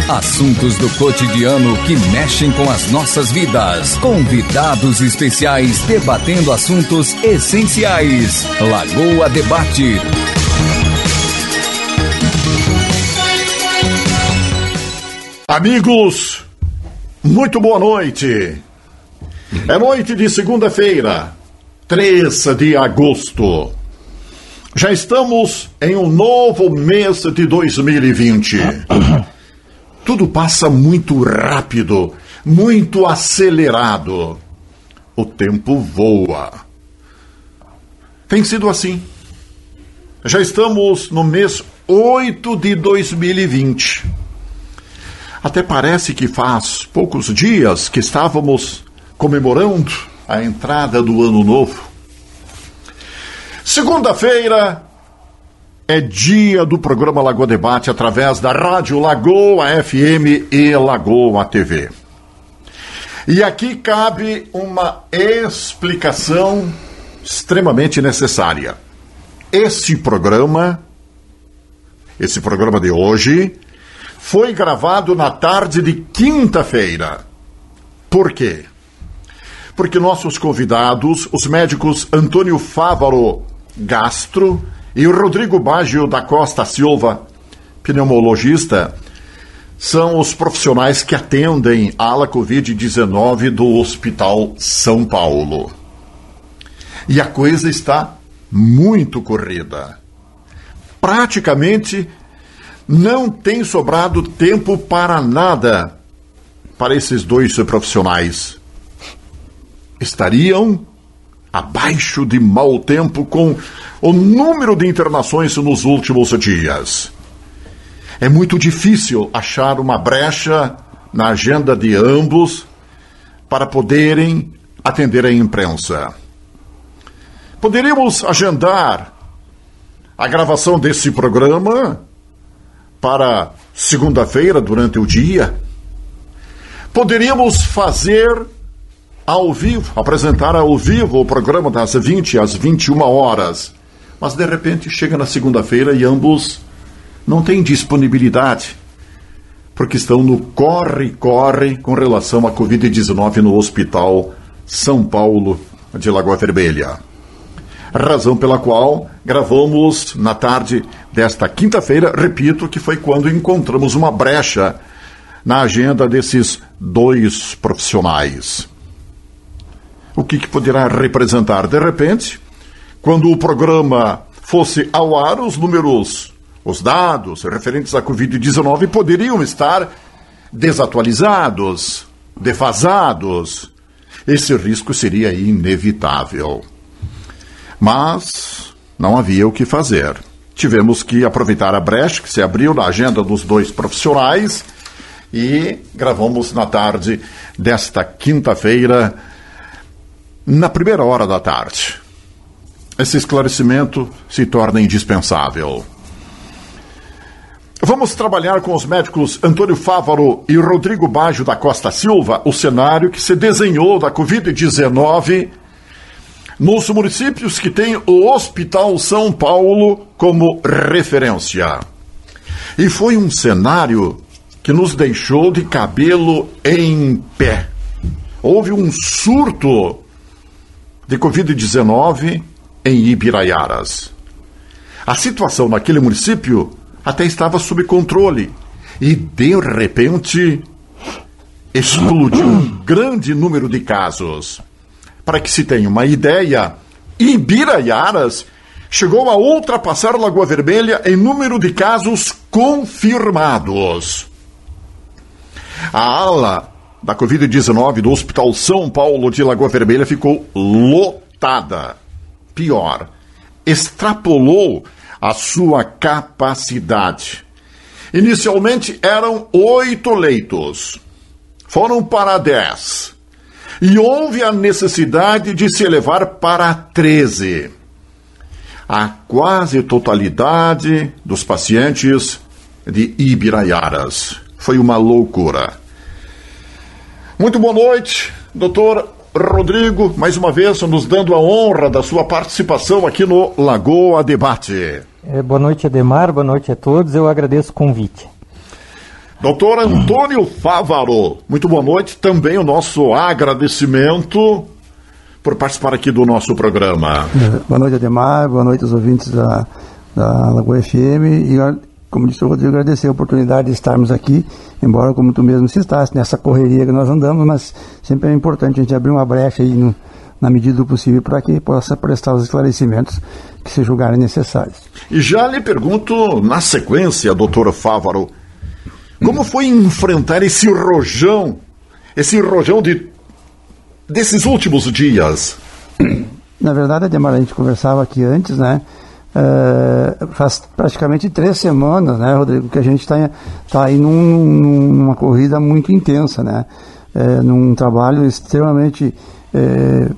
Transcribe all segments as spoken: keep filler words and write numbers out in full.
Assuntos do cotidiano que mexem com as nossas vidas. Convidados especiais debatendo assuntos essenciais. Lagoa Debate. Amigos, muito boa noite. É noite de segunda-feira, três de agosto. Já estamos em um novo mês de dois mil e vinte. Tudo passa muito rápido, muito acelerado. O tempo voa. Tem sido assim. Já estamos no mês oito de dois mil e vinte. Até parece que faz poucos dias que estávamos comemorando a entrada do ano novo. Segunda-feira é dia do programa Lagoa Debate através da Rádio Lagoa F M e Lagoa T V. E aqui cabe uma explicação extremamente necessária. Esse programa, esse programa de hoje, foi gravado na tarde de quinta-feira. Por quê? Porque nossos convidados, os médicos Antônio Fávaro Gastro e o Rodrigo Baggio da Costa Silva, pneumologista, são os profissionais que atendem a ala covid dezenove do Hospital São Paulo. E a coisa está muito corrida. Praticamente não tem sobrado tempo para nada para esses dois profissionais. Estariam abaixo de mau tempo com o número de internações nos últimos dias. É muito difícil achar uma brecha na agenda de ambos para poderem atender a imprensa. Poderíamos agendar a gravação desse programa para segunda-feira durante o dia. Poderíamos fazer ao vivo, apresentar ao vivo o programa das vinte às vinte e uma horas. Mas, de repente, chega na segunda-feira e ambos não têm disponibilidade, porque estão no corre-corre com relação à covid dezenove no Hospital São Paulo de Lagoa Vermelha. Razão pela qual gravamos na tarde desta quinta-feira, repito, que foi quando encontramos uma brecha na agenda desses dois profissionais. O que, que poderá representar? De repente, quando o programa fosse ao ar, os números, os dados referentes à covid dezenove poderiam estar desatualizados, defasados. Esse risco seria inevitável. Mas não havia o que fazer. Tivemos que aproveitar a brecha que se abriu na agenda dos dois profissionais e gravamos na tarde desta quinta-feira, na primeira hora da tarde. Esse esclarecimento se torna indispensável. Vamos trabalhar com os médicos Antônio Fávaro e Rodrigo Baggio da Costa Silva o cenário que se desenhou da covid dezenove nos municípios que têm o Hospital São Paulo como referência. E foi um cenário que nos deixou de cabelo em pé. Houve um surto de covid dezenove em Ibiraiaras. A situação naquele município até estava sob controle e, de repente, explodiu um grande número de casos. Para que se tenha uma ideia, Ibiraiaras chegou a ultrapassar Lagoa Vermelha em número de casos confirmados. A ala da covid dezenove do Hospital São Paulo de Lagoa Vermelha ficou lotada. Pior, extrapolou a sua capacidade. Inicialmente eram oito leitos. Foram para dez. E houve a necessidade de se elevar para treze. A quase totalidade dos pacientes de Ibiraiaras. Foi uma loucura. Muito boa noite, doutor Rodrigo, mais uma vez nos dando a honra da sua participação aqui no Lagoa Debate. É, boa noite, Ademar, boa noite a todos, eu agradeço o convite. Doutor Antônio Fávaro, muito boa noite. Também o nosso agradecimento por participar aqui do nosso programa. Boa noite, Ademar. Boa noite aos ouvintes da, da Lagoa F M. E, como disse o Rodrigo, agradecer a oportunidade de estarmos aqui, embora, como tu mesmo citaste, nessa correria que nós andamos, mas sempre é importante a gente abrir uma brecha aí no, na medida do possível para que possa prestar os esclarecimentos que se julgarem necessários. E já lhe pergunto, na sequência, doutor Fávaro, como foi enfrentar esse rojão, esse rojão de, desses últimos dias? Na verdade, Ademar, a gente conversava aqui antes, né? Uh, faz praticamente três semanas, né, Rodrigo, que a gente está tá aí num, numa corrida muito intensa, né? Uh, num trabalho extremamente uh,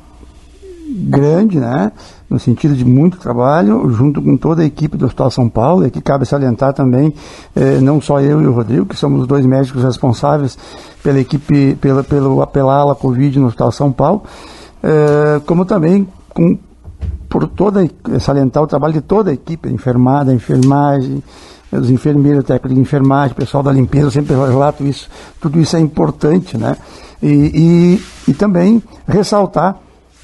grande, né? No sentido de muito trabalho, junto com toda a equipe do Hospital São Paulo. E aqui cabe salientar também, eh, não só eu e o Rodrigo, que somos os dois médicos responsáveis pela equipe, pela, pelo, pela ala Covid no Hospital São Paulo, eh, como também com, por toda, salientar o trabalho de toda a equipe, a enfermada, a enfermagem, os enfermeiros, técnicos de enfermagem, pessoal da limpeza, eu sempre relato isso, tudo isso é importante, né? E, e, e também ressaltar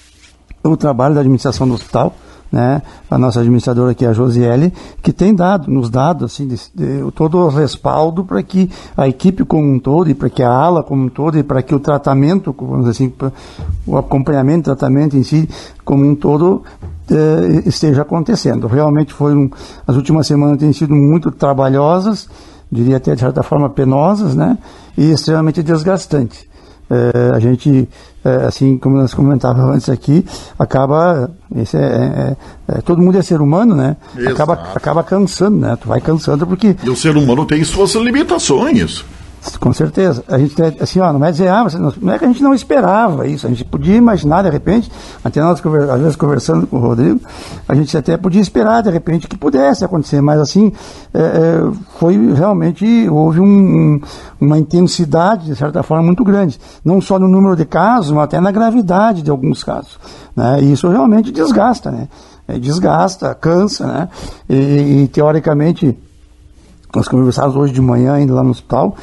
o trabalho da administração do hospital, né, a nossa administradora aqui, a Josiele, que tem dado, nos dado assim, de, de, todo o respaldo para que a equipe como um todo, e para que a ala como um todo, e para que o tratamento, vamos dizer assim, o acompanhamento, o tratamento em si, como um todo, eh, esteja acontecendo. Realmente foi um, as últimas semanas têm sido muito trabalhosas, diria até de certa forma penosas, né, e extremamente desgastantes. É, a gente, é, assim como nós comentávamos antes aqui, acaba, esse é, é, é, todo mundo é ser humano, né? Acaba, acaba cansando, né? Tu vai cansando porque... E o ser humano tem suas limitações. Com certeza. A gente, assim, ó, não é dizer, ah, não é que a gente não esperava isso, a gente podia imaginar, de repente, até nós, às vezes, conversando com o Rodrigo, a gente até podia esperar, de repente, que pudesse acontecer, mas, assim, é, foi realmente, houve um, uma intensidade, de certa forma, muito grande, não só no número de casos, mas até na gravidade de alguns casos, né? E isso realmente desgasta, né? É, desgasta, cansa, né? E, e, teoricamente, nós conversávamos hoje de manhã, ainda lá no hospital.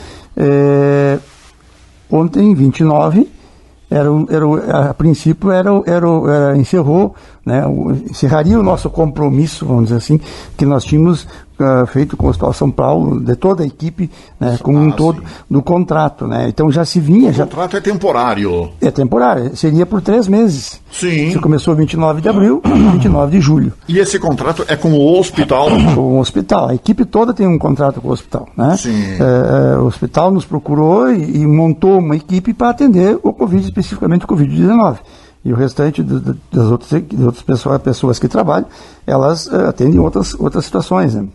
É, ontem, vinte e nove, era, era, a princípio era, era, era, encerrou, né, o, encerraria o nosso compromisso, vamos dizer assim, que nós tínhamos uh, feito com o Hospital São Paulo, de toda a equipe, né, como ah, um todo, sim. do contrato, né? Então já se vinha... O já, contrato é temporário. É temporário, seria por três meses. Sim. Você começou vinte e nove de abril, vinte e nove de julho. E esse contrato é com o hospital? Com o hospital. A equipe toda tem um contrato com o hospital, né? Sim. É, é, o hospital nos procurou e, e montou uma equipe para atender o Covid, especificamente o covid dezenove. E o restante do, do, das outras, das outras pessoas, pessoas que trabalham, elas uh, atendem outras, outras situações, né?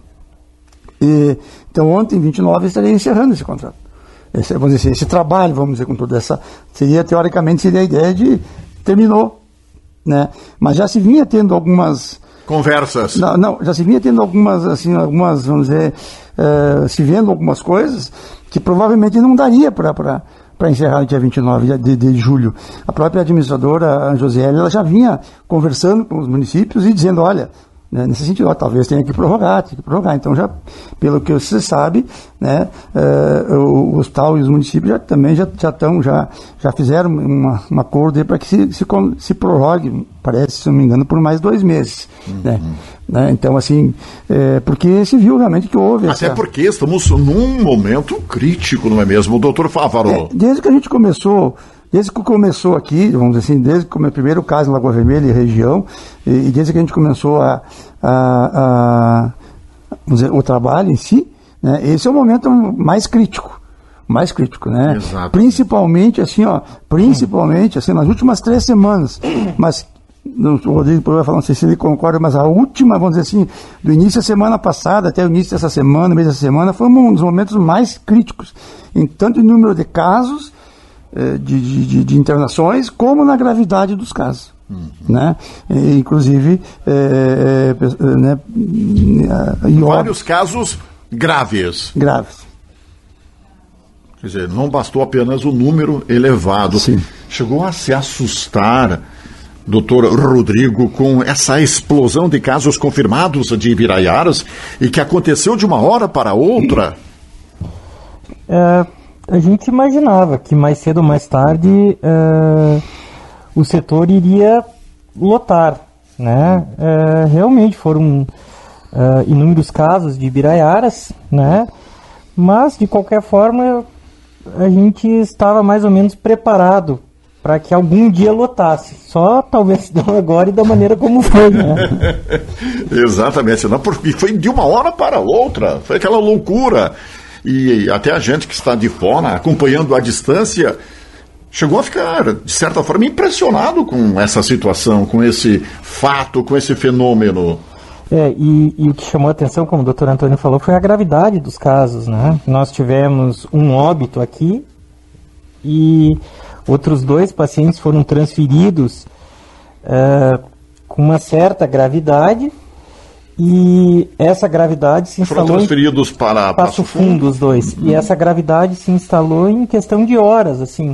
E, então ontem, vinte e nove, estaria encerrando esse contrato. Esse, vamos dizer, esse trabalho, vamos dizer, com toda essa... Seria, teoricamente, seria a ideia de... Terminou, né? Mas já se vinha tendo algumas... Conversas. Não, não, já se vinha tendo algumas, assim, algumas, vamos dizer, uh, se vendo algumas coisas que provavelmente não daria para... para encerrar no dia vinte e nove de, de, de julho. A própria administradora, a Josiele, ela já vinha conversando com os municípios e dizendo, olha, né, nesse sentido, ó, talvez tenha que prorrogar, tem que prorrogar. Então, já, pelo que você sabe, né, uh, o, o hospital e os municípios já, também já, já, tão, já, já fizeram uma, um acordo para que se, se, se prorrogue, parece, se não me engano, por mais dois meses. Uhum. Né? Né? Então, assim, é, porque se viu realmente que houve... Até essa... porque estamos num momento crítico, não é mesmo, doutor Fávaro? É, desde que a gente começou... Desde que começou aqui, vamos dizer assim, desde que o meu primeiro caso em Lagoa Vermelha e região, e, e desde que a gente começou a, a, a, vamos dizer, o trabalho em si, né, esse é o momento mais crítico, mais crítico, né? Exato. Principalmente, assim, ó, principalmente, assim, nas últimas três semanas, mas o Rodrigo vai falar, não sei se ele concorda, mas a última, vamos dizer assim, do início da semana passada até o início dessa semana, mês dessa semana, foi um dos momentos mais críticos, em tanto em número de casos, De, de, de internações, como na gravidade dos casos. Uhum. Né? E, inclusive, é, é, né, e vários casos graves. Graves. Quer dizer, não bastou apenas o número elevado. Sim. Chegou a se assustar, doutor Rodrigo, com essa explosão de casos confirmados de Ibiraiaras e que aconteceu de uma hora para outra? é, a gente imaginava que mais cedo ou mais tarde é, o setor iria lotar, né? É, realmente foram é, inúmeros casos de Ibiraiaras, né? Mas, de qualquer forma, a gente estava mais ou menos preparado para que algum dia lotasse. Só talvez não agora e da maneira como foi, né? Exatamente. Não, porque foi de uma hora para outra. Foi aquela loucura. E até a gente que está de fora, acompanhando à distância, chegou a ficar, de certa forma, impressionado com essa situação, com esse fato, com esse fenômeno. É, e, e o que chamou a atenção, como o doutor Antônio falou, foi a gravidade dos casos, né? Nós tivemos um óbito aqui e outros dois pacientes foram transferidos uh, com uma certa gravidade e essa gravidade se instalou... Foram transferidos em para Passo Fundo, os dois. Uhum. E essa gravidade se instalou em questão de horas, assim.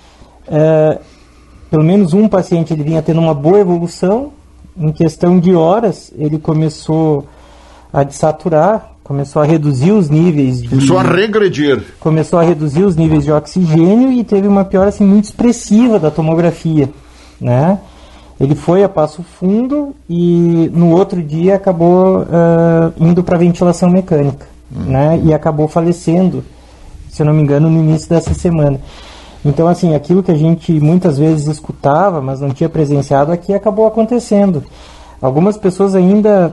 Uh, pelo menos um paciente ele vinha tendo uma boa evolução. Em questão de horas, ele começou a desaturar, começou a reduzir os níveis de... Começou a regredir. Começou a reduzir os níveis de oxigênio e teve uma piora assim, muito expressiva da tomografia, né? Ele foi a Passo Fundo e no outro dia acabou uh, indo para ventilação mecânica, hum. né? E acabou falecendo, se eu não me engano, no início dessa semana. Então, assim, aquilo que a gente muitas vezes escutava, mas não tinha presenciado aqui, acabou acontecendo. Algumas pessoas ainda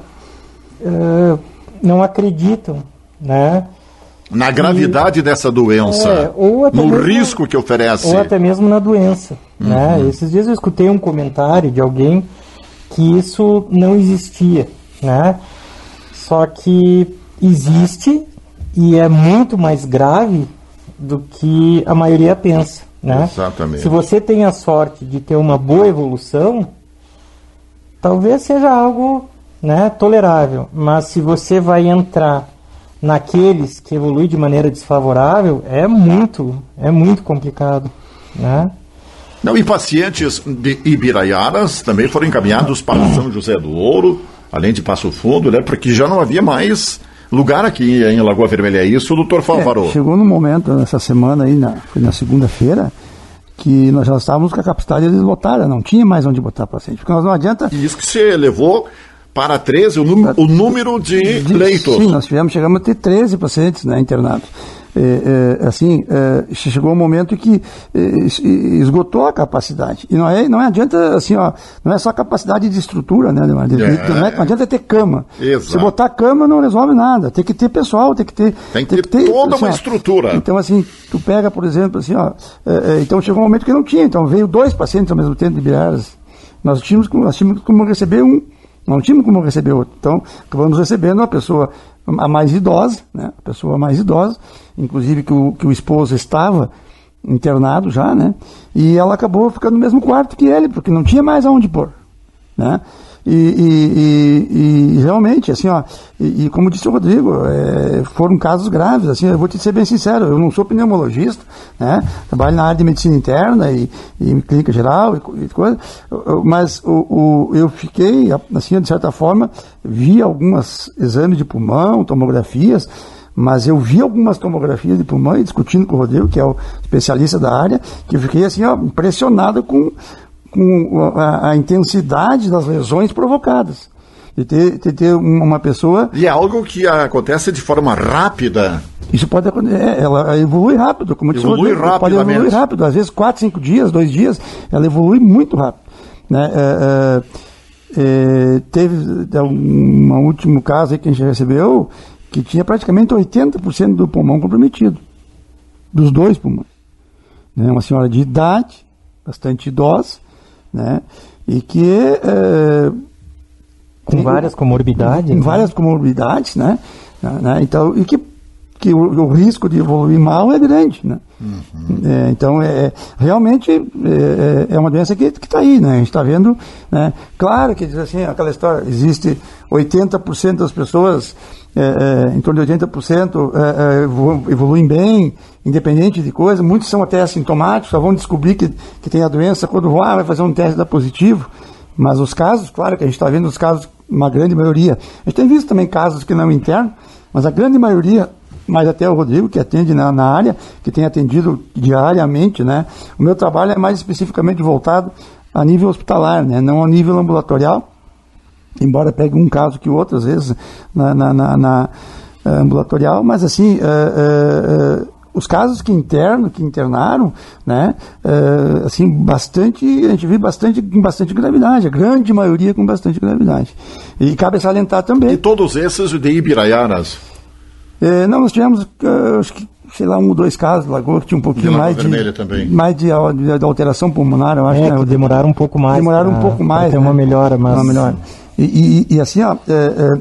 uh, não acreditam, né? Na gravidade e, dessa doença, é, ou até no mesmo, risco que oferece. Ou até mesmo na doença, uhum. né? Esses dias eu escutei um comentário de alguém que isso não existia, né? Só que existe e é muito mais grave do que a maioria pensa, né? Exatamente. Se você tem a sorte de ter uma boa evolução, talvez seja algo, né, tolerável, mas se você vai entrar naqueles que evoluem de maneira desfavorável, é muito, é muito complicado, né? Não, e pacientes de Ibiraiaras também foram encaminhados para São José do Ouro, além de Passo Fundo, né? Porque já não havia mais lugar aqui em Lagoa Vermelha. É isso, doutor Fávaro? É, chegou no momento, nessa semana aí, na, foi na segunda-feira, que nós já estávamos com a capacidade lotada, não tinha mais onde botar paciente, porque nós não adianta... E isso que você levou para treze, o, num, o número de, de leitos. Sim, nós tivemos, chegamos a ter treze pacientes, né, internados. É, é, assim, é, chegou um momento que é, esgotou a capacidade. E não, é, não adianta, assim, ó, não é só capacidade de estrutura, né, Leonardo? É. Não, é, não adianta ter cama. Exato. Se botar cama não resolve nada. Tem que ter pessoal, tem que ter... Tem que ter, tem que ter toda assim, uma ó, estrutura. Então, assim, tu pega, por exemplo, assim, ó, é, é, então chegou um momento que não tinha, então veio dois pacientes ao mesmo tempo de Ibiraiaras. Nós tínhamos, nós tínhamos como receber um, não tínhamos como receber outro. Então, acabamos recebendo uma pessoa a mais idosa, né? A pessoa mais idosa, inclusive que o, que o esposo estava internado já, né? E ela acabou ficando no mesmo quarto que ele, porque não tinha mais aonde pôr, né? E, e, e, e realmente, assim, ó, e, e como disse o Rodrigo, é, foram casos graves, assim, eu vou te ser bem sincero, eu não sou pneumologista, né? Trabalho na área de medicina interna e, e clínica geral e, e coisa, mas o, o, eu fiquei, assim, de certa forma, vi alguns exames de pulmão, tomografias, mas eu vi algumas tomografias de pulmão e discutindo com o Rodrigo, que é o especialista da área, que eu fiquei, assim, ó, impressionado com com a, a intensidade das lesões provocadas. De ter, de ter uma pessoa... E é algo que acontece de forma rápida. Isso pode acontecer, ela evolui rápido, como disse Evolui rápido, pode evoluir rápido, às vezes quatro, cinco dias, dois dias, ela evolui muito rápido. Né? É, é, é, teve um, um último caso aí que a gente recebeu, que tinha praticamente oitenta por cento do pulmão comprometido, dos dois pulmões. Né? Uma senhora de idade, bastante idosa, né? E que é, com várias comorbidades, com né? várias comorbidades, né? né? Então, e que, que o, o risco de evoluir mal é grande, né? Uhum. É, então, é, realmente é, é uma doença que está aí, né? A gente está vendo, né? Claro que diz assim, aquela história, existe oitenta por cento das pessoas, é, é, em torno de oitenta por cento é, é, evoluem bem, independente de coisa, muitos são até assintomáticos, só vão descobrir que, que tem a doença quando vão, ah, vai fazer um teste da positivo, mas os casos, claro que a gente está vendo os casos, uma grande maioria, a gente tem visto também casos que não internam, mas a grande maioria mas até o Rodrigo, que atende na, na área, que tem atendido diariamente, né? O meu trabalho é mais especificamente voltado a nível hospitalar, né? Não a nível ambulatorial, embora pegue um caso que outro, às vezes, na, na, na, na ambulatorial, mas assim, uh, uh, uh, os casos que internam, que internaram, né? Uh, assim, bastante, a gente viu bastante, com bastante gravidade, a grande maioria com bastante gravidade. E cabe salientar também. E todos esses de Ibiraiaras? Uh, não, nós tivemos, uh, acho que, sei lá, um ou dois casos, Lagoa, que tinha um pouquinho de mais de, também. mais de, de, de alteração pulmonar, eu acho. É, né? que demoraram um pouco mais. Demoraram pra, um pouco mais. Ter né? uma melhora, mas... Uma melhora. E, e, e assim, ó, é,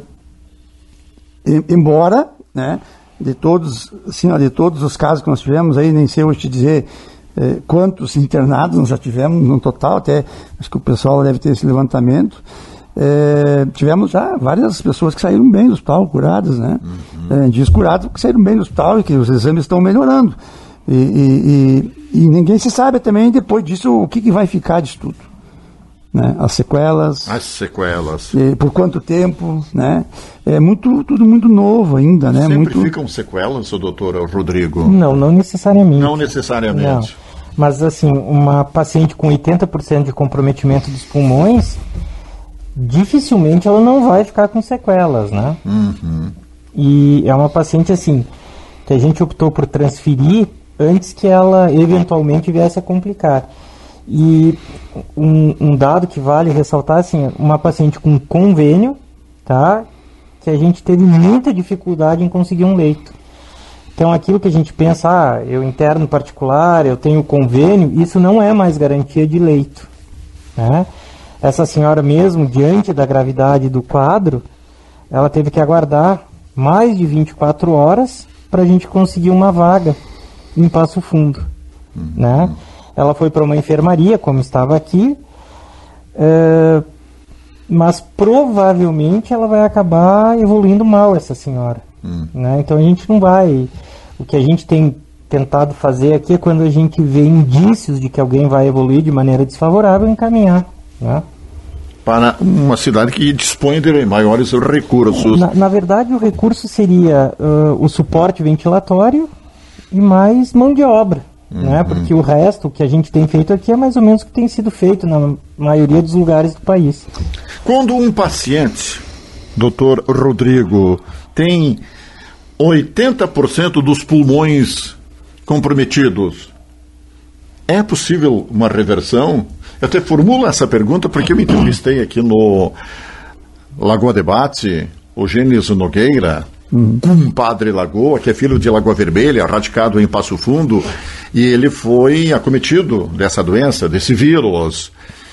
é, embora, né, de todos, assim, ó, de todos os casos que nós tivemos, aí nem sei hoje te dizer é, quantos internados nós já tivemos no total, até acho que o pessoal deve ter esse levantamento. É, tivemos já várias pessoas que saíram bem do hospital, curadas, né? Uhum. É, dias curados que saíram bem do hospital e que os exames estão melhorando. E, e, e, e ninguém se sabe também depois disso o que, que vai ficar disso tudo. Né? As sequelas. As sequelas. E por quanto tempo, né? É muito, tudo muito novo ainda, né? Sempre muito... ficam sequelas, o doutor Rodrigo? Não, não necessariamente. Não necessariamente. Não. Mas assim, uma paciente com oitenta por cento de comprometimento dos pulmões, dificilmente ela não vai ficar com sequelas, né? Uhum. E é uma paciente assim, que a gente optou por transferir antes que ela eventualmente viesse a complicar. E um, um dado que vale ressaltar, assim, uma paciente com convênio, tá? Que a gente teve muita dificuldade em conseguir um leito. Então aquilo que a gente pensa, ah, eu interno particular, eu tenho convênio, isso não é mais garantia de leito, né? Essa senhora mesmo, diante da gravidade do quadro, ela teve que aguardar mais de vinte e quatro horas para a gente conseguir uma vaga em Passo Fundo, uhum. né? Ela foi para uma enfermaria, como estava aqui, é, mas provavelmente ela vai acabar evoluindo mal, essa senhora. Uhum. Né? Então a gente não vai... O que a gente tem tentado fazer aqui é quando a gente vê indícios de que alguém vai evoluir de maneira desfavorável, encaminhar, né? Para uma cidade que dispõe de maiores recursos. Na, na verdade, o recurso seria uh, o suporte ventilatório e mais mão de obra, uhum. né? Porque o resto, o que a gente tem feito aqui é mais ou menos o que tem sido feito na maioria dos lugares do país. Quando um paciente, doutor Rodrigo, tem oitenta por cento dos pulmões comprometidos, é possível uma reversão? Eu até formulo essa pergunta porque eu entrevistei aqui no Lagoa Debate o Gênesis Nogueira, uhum. um padre Lagoa, que é filho de Lagoa Vermelha, radicado em Passo Fundo, e ele foi acometido dessa doença, desse vírus,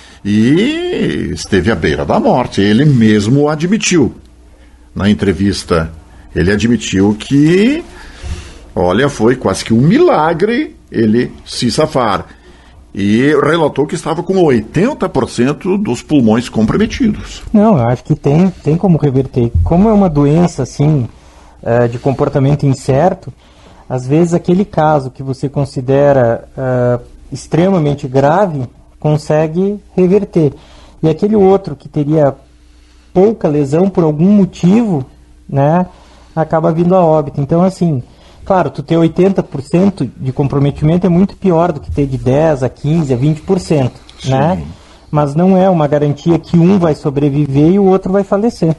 e esteve à beira da morte. Ele mesmo admitiu na entrevista. Ele admitiu que, olha, foi quase que um milagre ele se safar. E relatou que estava com oitenta por cento dos pulmões comprometidos. Não, eu acho que tem, tem como reverter. Como é uma doença, assim, uh, de comportamento incerto, às vezes aquele caso que você considera uh, extremamente grave, consegue reverter. E aquele outro que teria pouca lesão por algum motivo, né, acaba vindo a óbito. Então, assim... Claro, tu ter oitenta por cento de comprometimento é muito pior do que ter de dez por cento a quinze por cento, a vinte por cento, né? Mas não é uma garantia que um vai sobreviver e o outro vai falecer.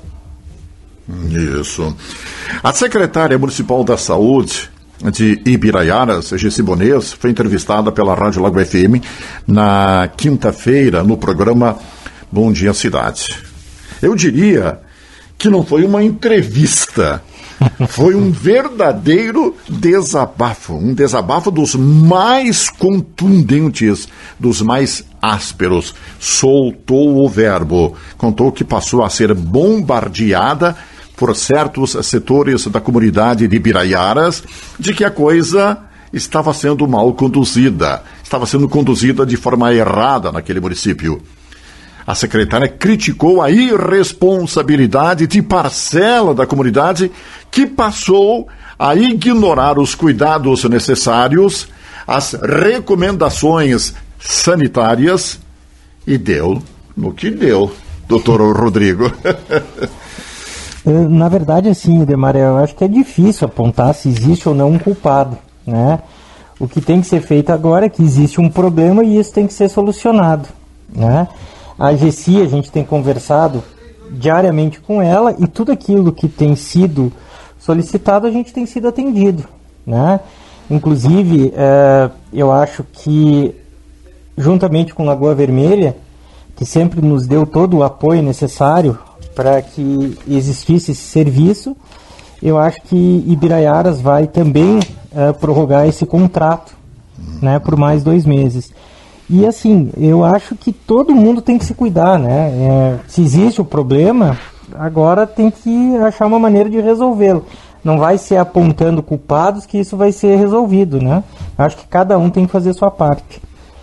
Isso. A secretária municipal da Saúde de Ibiraiaras, Gessi Bonês, foi entrevistada pela Rádio Lago F M na quinta-feira no programa Bom Dia Cidade. Eu diria que não foi uma entrevista. Foi um verdadeiro desabafo, um desabafo dos mais contundentes, dos mais ásperos. Soltou o verbo, contou que passou a ser bombardeada por certos setores da comunidade de Ibiraiaras de que a coisa estava sendo mal conduzida, estava sendo conduzida de forma errada naquele município. A secretária criticou a irresponsabilidade de parcela da comunidade que passou a ignorar os cuidados necessários, as recomendações sanitárias, e deu no que deu, doutor Rodrigo. Na verdade, assim, Ademar, eu acho que é difícil apontar se existe ou não um culpado, né? O que tem que ser feito agora é que existe um problema e isso tem que ser solucionado, né? A AGECI, a gente tem conversado diariamente com ela e tudo aquilo que tem sido solicitado a gente tem sido atendido, né? Inclusive, é, eu acho que juntamente com Lagoa Vermelha, que sempre nos deu todo o apoio necessário para que existisse esse serviço, eu acho que Ibiraiaras vai também é, prorrogar esse contrato, né, por mais dois meses. E assim, eu acho que todo mundo tem que se cuidar, né? É, se existe o problema, agora tem que achar uma maneira de resolvê-lo. Não vai ser apontando culpados que isso vai ser resolvido, né? Acho que cada um tem que fazer a sua parte.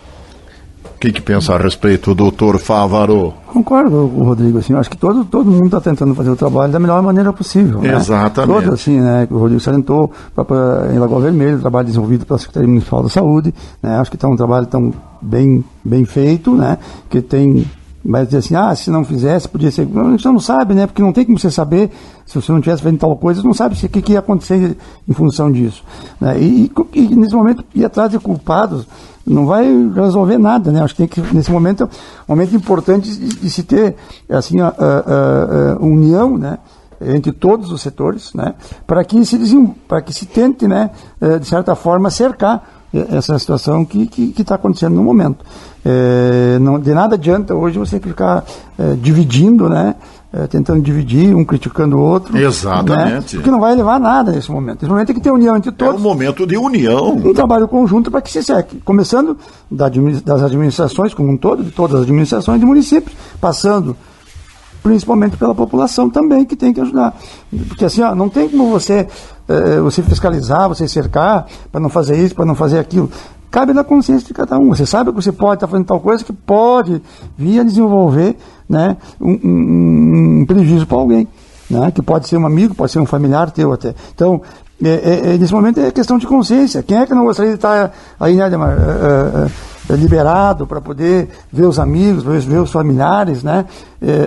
O que, que pensa a respeito, doutor Fávaro? Concordo, Rodrigo, assim, acho que todo, todo mundo está tentando fazer o trabalho da melhor maneira possível. Né? Exatamente. Todos, assim, né, o Rodrigo salientou, em Lagoa Vermelha, o trabalho desenvolvido pela Secretaria Municipal da Saúde, né, acho que está um trabalho tão bem, bem feito, né, que tem, vai dizer assim, ah, se não fizesse, podia ser, a gente não sabe, né, porque não tem como você saber, se você não tivesse feito tal coisa, você não sabe o que, que ia acontecer em função disso. Né, e, e, e nesse momento, ir atrás de culpados, não vai resolver nada, né? Acho que tem que, nesse momento, é um momento importante de, de se ter, assim, a, a, a, a união, né, entre todos os setores, né, para que se para que se tente, né, de certa forma, cercar essa situação que que está acontecendo no momento. É, não, de nada adianta hoje você ficar é, dividindo, né, é, tentando dividir, um criticando o outro. Exatamente. Né, porque não vai levar a nada nesse momento. Nesse momento tem que ter união entre todos. É um momento de união. Um trabalho conjunto para que se seque. Começando da, das administrações como um todo, de todas as administrações de municípios, passando principalmente pela população também, que tem que ajudar. Porque assim, ó, não tem como você, eh, você fiscalizar, você cercar, para não fazer isso, para não fazer aquilo. Cabe na consciência de cada um. Você sabe que você pode estar fazendo tal coisa que pode vir a desenvolver, né, um, um, um prejuízo para alguém, né, que pode ser um amigo, pode ser um familiar teu até. Então, é, é, é, nesse momento é questão de consciência. Quem é que não gostaria de estar aí, né, Ademar, é, é, é, liberado para poder ver os amigos, ver os familiares, né, é,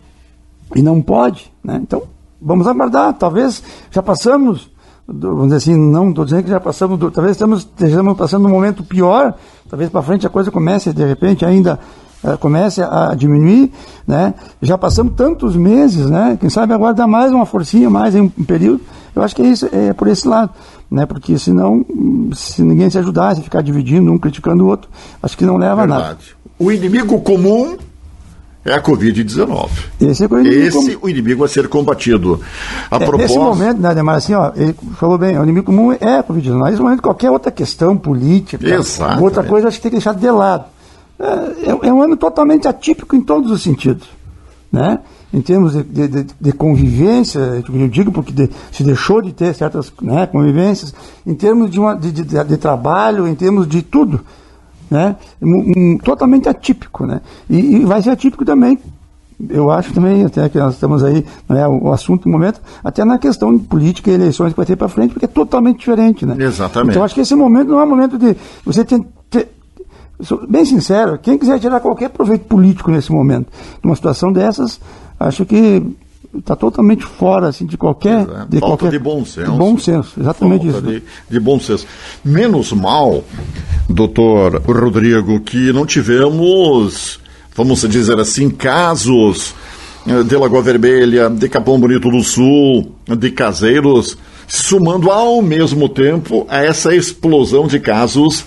e não pode, né? Então, vamos aguardar. Talvez já passamos, vamos dizer assim, não estou dizendo que já passamos, do, talvez estamos, estejamos passando um momento pior, talvez para frente a coisa comece, de repente, ainda uh, comece a diminuir, né? Já passamos tantos meses, né? Quem sabe agora dá mais uma forcinha, mais em um período. Eu acho que é, isso, é por esse lado, né? Porque senão, se ninguém se ajudar, se ficar dividindo, um criticando o outro, acho que não leva a nada. O inimigo comum é a covid dezenove. Esse é o inimigo, Esse com... o inimigo a ser combatido. A é, propósito... Nesse momento, né, Ademar, assim, ó, ele falou bem, o inimigo comum é a covid dezenove. Nesse momento, qualquer outra questão política, Exato, outra é. coisa, acho que tem que deixar de lado. É, é um ano totalmente atípico em todos os sentidos, né? Em termos de, de, de, de convivência, eu digo porque de, se deixou de ter certas, né, convivências, em termos de, uma, de, de, de trabalho, em termos de tudo, né, um, um, totalmente atípico, né, e, e vai ser atípico também, eu acho também, até que nós estamos aí, não é o, o assunto do momento, até na questão de política e eleições que vai ter para frente, porque é totalmente diferente, né. Exatamente. Então acho que esse momento não é um momento de você ter, ter sou bem sincero, quem quiser tirar qualquer proveito político nesse momento, numa situação dessas, acho que está totalmente fora, assim, de qualquer... É, de falta qualquer, de bom senso. De bom senso, exatamente falta isso. De, de bom senso. Menos mal, doutor Rodrigo, que não tivemos, vamos dizer assim, casos de Lagoa Vermelha, de Capão Bonito do Sul, de Caseiros, somando ao mesmo tempo a essa explosão de casos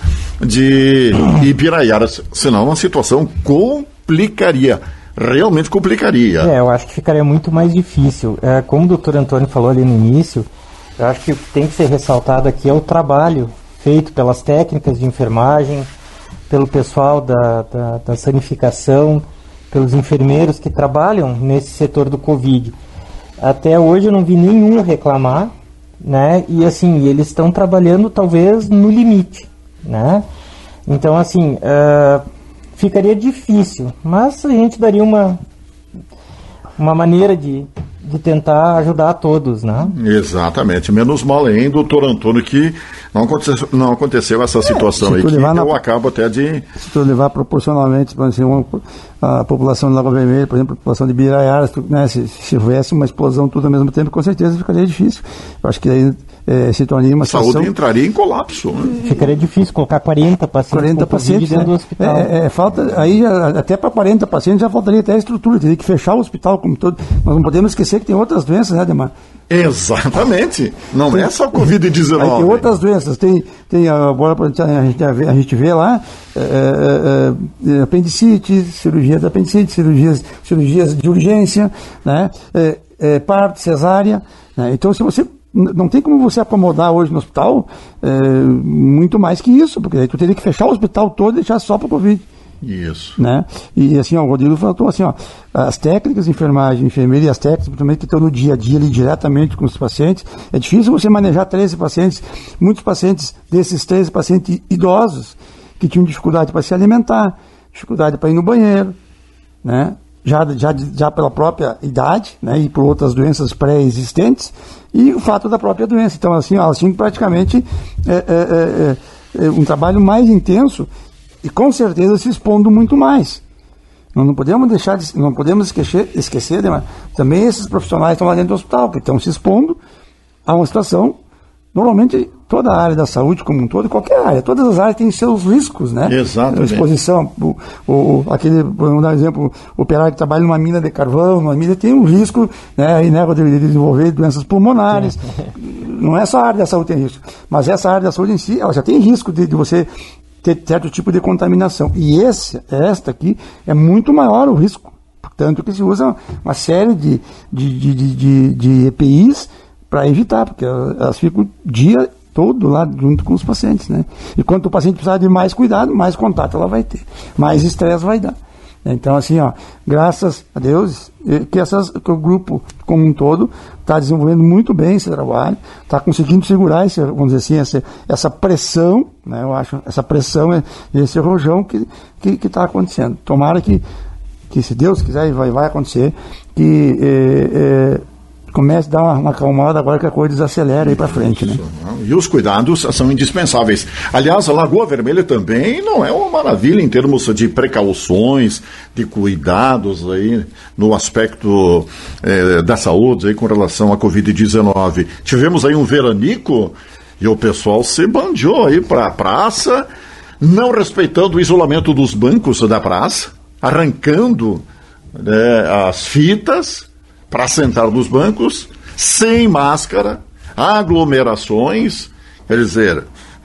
de Ibiraiaras. Senão a situação complicaria. Realmente complicaria. É, eu acho que ficaria muito mais difícil. É, como o doutor Antônio falou ali no início, eu acho que o que tem que ser ressaltado aqui é o trabalho feito pelas técnicas de enfermagem, pelo pessoal da, da, da sanificação, pelos enfermeiros que trabalham nesse setor do Covid. Até hoje eu não vi nenhum reclamar, né? E assim, eles estão trabalhando talvez no limite, né? Então, assim... Uh, ficaria difícil, mas a gente daria uma, uma maneira de, de tentar ajudar a todos, né? Exatamente. Menos mal ainda, doutor Antônio, que não aconteceu, não aconteceu essa situação é, aí, que eu na... acabo até de... Se tu levar proporcionalmente, por exemplo, a população de Lagoa Vermelha, por exemplo, a população de Biraiara, né, se, se houvesse uma explosão tudo ao mesmo tempo, com certeza ficaria difícil. Eu acho que aí é, se tornaria uma situação... A saúde entraria em colapso. Né? Ficaria difícil colocar quarenta pacientes, quarenta pacientes dentro né? do hospital. É, é, falta, aí até para quarenta pacientes já faltaria até a estrutura, teria que fechar o hospital como todo. Nós não podemos esquecer que tem outras doenças, né, Ademar? Exatamente. Não tem, é só covid dezenove. Tem outras doenças. Tem, tem agora a gente, a gente vê lá é, é, é, apendicite, cirurgia de apendicite, cirurgias, cirurgias de urgência, né? É, é, parto, cesárea. Né? Então, se você não tem como você acomodar hoje no hospital é, muito mais que isso, porque aí tu teria que fechar o hospital todo e deixar só para o Covid. Isso. Né? E assim, ó, o Rodrigo falou assim, ó, as técnicas de enfermagem, enfermeira e as técnicas também que estão no dia a dia ali diretamente com os pacientes, é difícil você manejar treze pacientes, muitos pacientes desses treze pacientes idosos que tinham dificuldade para se alimentar, dificuldade para ir no banheiro, né? Já, já, já pela própria idade, né? E por outras doenças pré-existentes, e o fato da própria doença. Então, assim, ó, assim praticamente é, é, é, é um trabalho mais intenso e com certeza se expondo muito mais. Nós não podemos deixar, de, não podemos esquecer, esquecer né, também esses profissionais estão lá dentro do hospital, que estão se expondo a uma situação. Normalmente, toda a área da saúde, como um todo, qualquer área, todas as áreas têm seus riscos, né? Exatamente. Exposição, o, o, aquele, vamos dar um exemplo, o operário que trabalha numa mina de carvão, numa mina, tem um risco, né, aí, né, de desenvolver doenças pulmonares. Não é só a área da saúde que tem risco, mas essa área da saúde em si, ela já tem risco de, de você ter certo tipo de contaminação. E esse, esta aqui é muito maior o risco. Portanto, que se usa uma série de, de, de, de, de E P Is para evitar, porque elas ficam o dia todo lá junto com os pacientes, né? E quanto o paciente precisar de mais cuidado, mais contato ela vai ter, mais estresse vai dar. Então, assim, ó, graças a Deus, que, essas, que o grupo como um todo está desenvolvendo muito bem esse trabalho, está conseguindo segurar, esse, vamos dizer assim, essa, essa pressão, né, eu acho, essa pressão, esse rojão que está que, que tá acontecendo. Tomara que, que, se Deus quiser, vai, vai acontecer, que é, é, comece a dar uma, uma acalmada agora que a coisa desacelera aí para frente, né? E os cuidados são indispensáveis. Aliás, a Lagoa Vermelha também não é uma maravilha em termos de precauções, de cuidados aí no aspecto eh, da saúde aí com relação à covid dezenove. Tivemos aí um veranico e o pessoal se bandiou aí para a praça, não respeitando o isolamento dos bancos da praça, arrancando né, as fitas para sentar nos bancos, sem máscara, aglomerações. Quer dizer,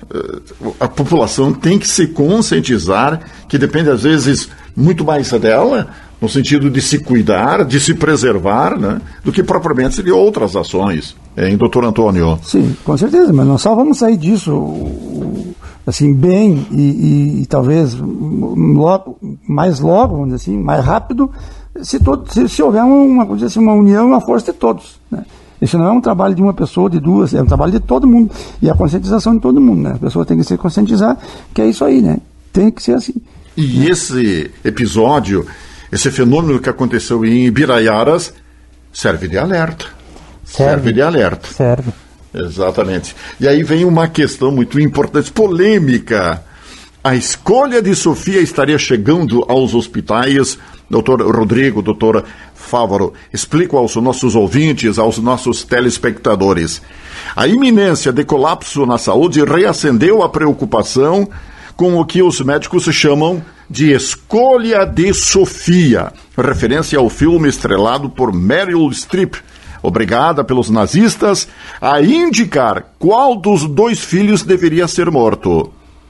a população tem que se conscientizar que depende às vezes muito mais dela, no sentido de se cuidar, de se preservar, né, do que propriamente de outras ações. Hein, doutor Antônio? Sim, com certeza, mas nós só vamos sair disso assim, bem e, e, e talvez logo, mais logo, vamos dizer assim, mais rápido, se, todo, se, se houver uma, assim, uma união, uma força de todos, né? Isso não é um trabalho de uma pessoa, de duas, é um trabalho de todo mundo, e a conscientização de todo mundo, né? As pessoas têm que se conscientizar, que é isso aí, né? Tem que ser assim. E né? Esse episódio, esse fenômeno que aconteceu em Ibiraiaras, serve de alerta. Serve, serve de alerta. Serve. Exatamente. E aí vem uma questão muito importante, polêmica. A escolha de Sofia estaria chegando aos hospitais. Doutor Rodrigo, doutora Fávaro, explico aos nossos ouvintes, aos nossos telespectadores. A iminência de colapso na saúde reacendeu a preocupação com o que os médicos chamam de escolha de Sofia, referência ao filme estrelado por Meryl Streep, obrigada pelos nazistas a indicar qual dos dois filhos deveria ser morto.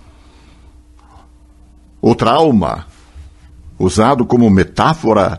O trauma, usado como metáfora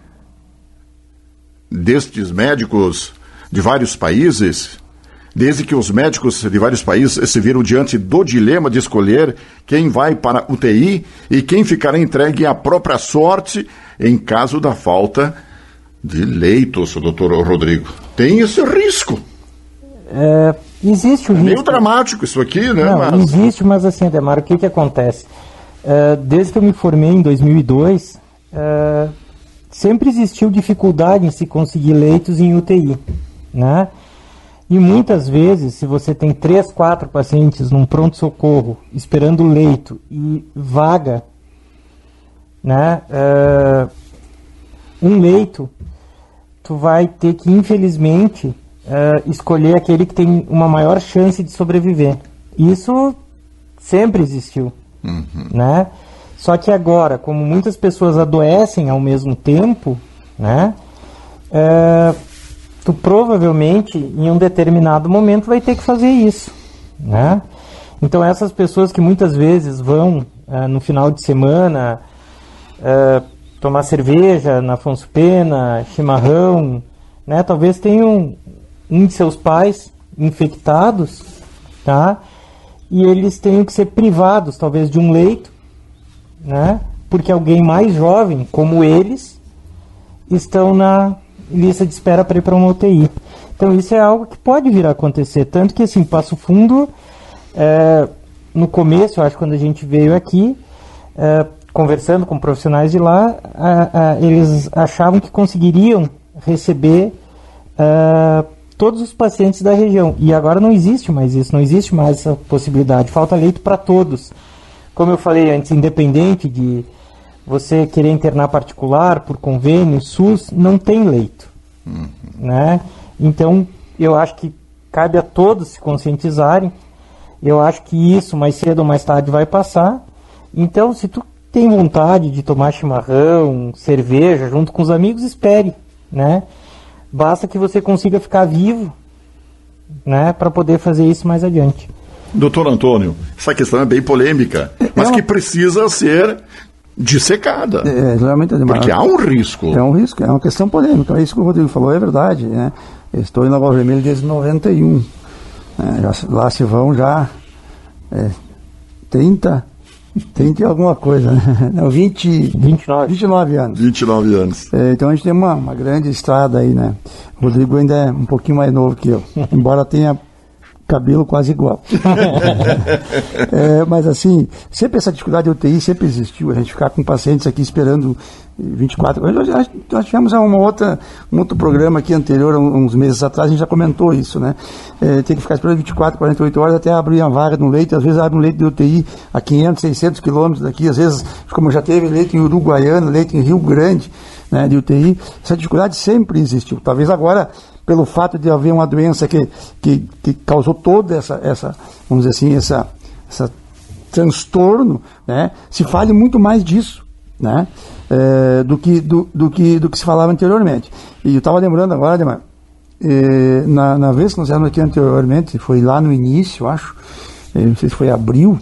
destes médicos de vários países, desde que os médicos de vários países se viram diante do dilema de escolher quem vai para U T I e quem ficará entregue à própria sorte em caso da falta de leitos, doutor Rodrigo. Tem esse risco. É, existe o é risco. Meio dramático isso aqui, né? Não, mas... existe, mas assim, Ademar, o que que acontece? Uh, desde que eu me formei em dois mil e dois, uh, sempre existiu dificuldade em se conseguir leitos em U T I, né? E muitas vezes, se você tem três, quatro pacientes num pronto-socorro esperando leito e vaga, né, uh, um leito, tu vai ter que, infelizmente, uh, escolher aquele que tem uma maior chance de sobreviver. Isso sempre existiu, uhum. né? Só que agora, como muitas pessoas adoecem ao mesmo tempo, né, uh, tu provavelmente, em um determinado momento, vai ter que fazer isso, né? Então, essas pessoas que muitas vezes vão, uh, no final de semana, uh, tomar cerveja na Afonso Pena, chimarrão, né? Talvez tenham um de seus pais infectados, tá? E eles tenham que ser privados, talvez, de um leito, né? Porque alguém mais jovem, como eles, estão na lista de espera para ir para uma U T I. Então isso é algo que pode vir a acontecer, tanto que assim, Passo Fundo, é, no começo, eu acho, quando a gente veio aqui, é, conversando com profissionais de lá, a, a, eles achavam que conseguiriam receber a, todos os pacientes da região, e agora não existe mais isso, não existe mais essa possibilidade, falta leito para todos. Como eu falei antes, independente de você querer internar particular, por convênio, SUS, não tem leito. Uhum. Né? Então, eu acho que cabe a todos se conscientizarem. Eu acho que isso, mais cedo ou mais tarde, vai passar. Então, se tu tem vontade de tomar chimarrão, cerveja, junto com os amigos, espere. Né? Basta que você consiga ficar vivo, né, para poder fazer isso mais adiante. Doutor Antônio, essa questão é bem polêmica, mas que precisa ser dissecada. É, geralmente é demais. Porque há um risco. É um risco, é uma questão polêmica. Isso que o Rodrigo falou é verdade. Né? Eu estou em Lagoa Vermelha desde noventa e um. É, já, lá se vão já é, trinta, trinta e alguma coisa. Né? Não, vinte, vinte e nove. vinte e nove anos. vinte e nove anos. É, então a gente tem uma, uma grande estrada aí, né? O Rodrigo ainda é um pouquinho mais novo que eu, embora tenha cabelo quase igual. É, mas assim, sempre essa dificuldade de U T I sempre existiu, a gente ficar com pacientes aqui esperando vinte e quatro horas. Nós, nós tivemos uma outra, um outro programa aqui anterior, uns meses atrás, a gente já comentou isso, né? É, tem que ficar esperando vinte e quatro, quarenta e oito horas até abrir uma vaga no leito, às vezes abre um leito de U T I a quinhentos, seiscentos quilômetros daqui, às vezes, como já teve leito em Uruguaiana, leito em Rio Grande, né, de U T I, essa dificuldade sempre existiu. Talvez agora, pelo fato de haver uma doença que, que, que causou toda essa, essa, vamos dizer assim, essa, essa transtorno, né, se fale muito mais disso, né, é, do, que, do, do, que, do que se falava anteriormente. E eu estava lembrando agora, Ademar, é, na, na vez que nós éramos aqui anteriormente, foi lá no início, acho, é, não sei se foi abril,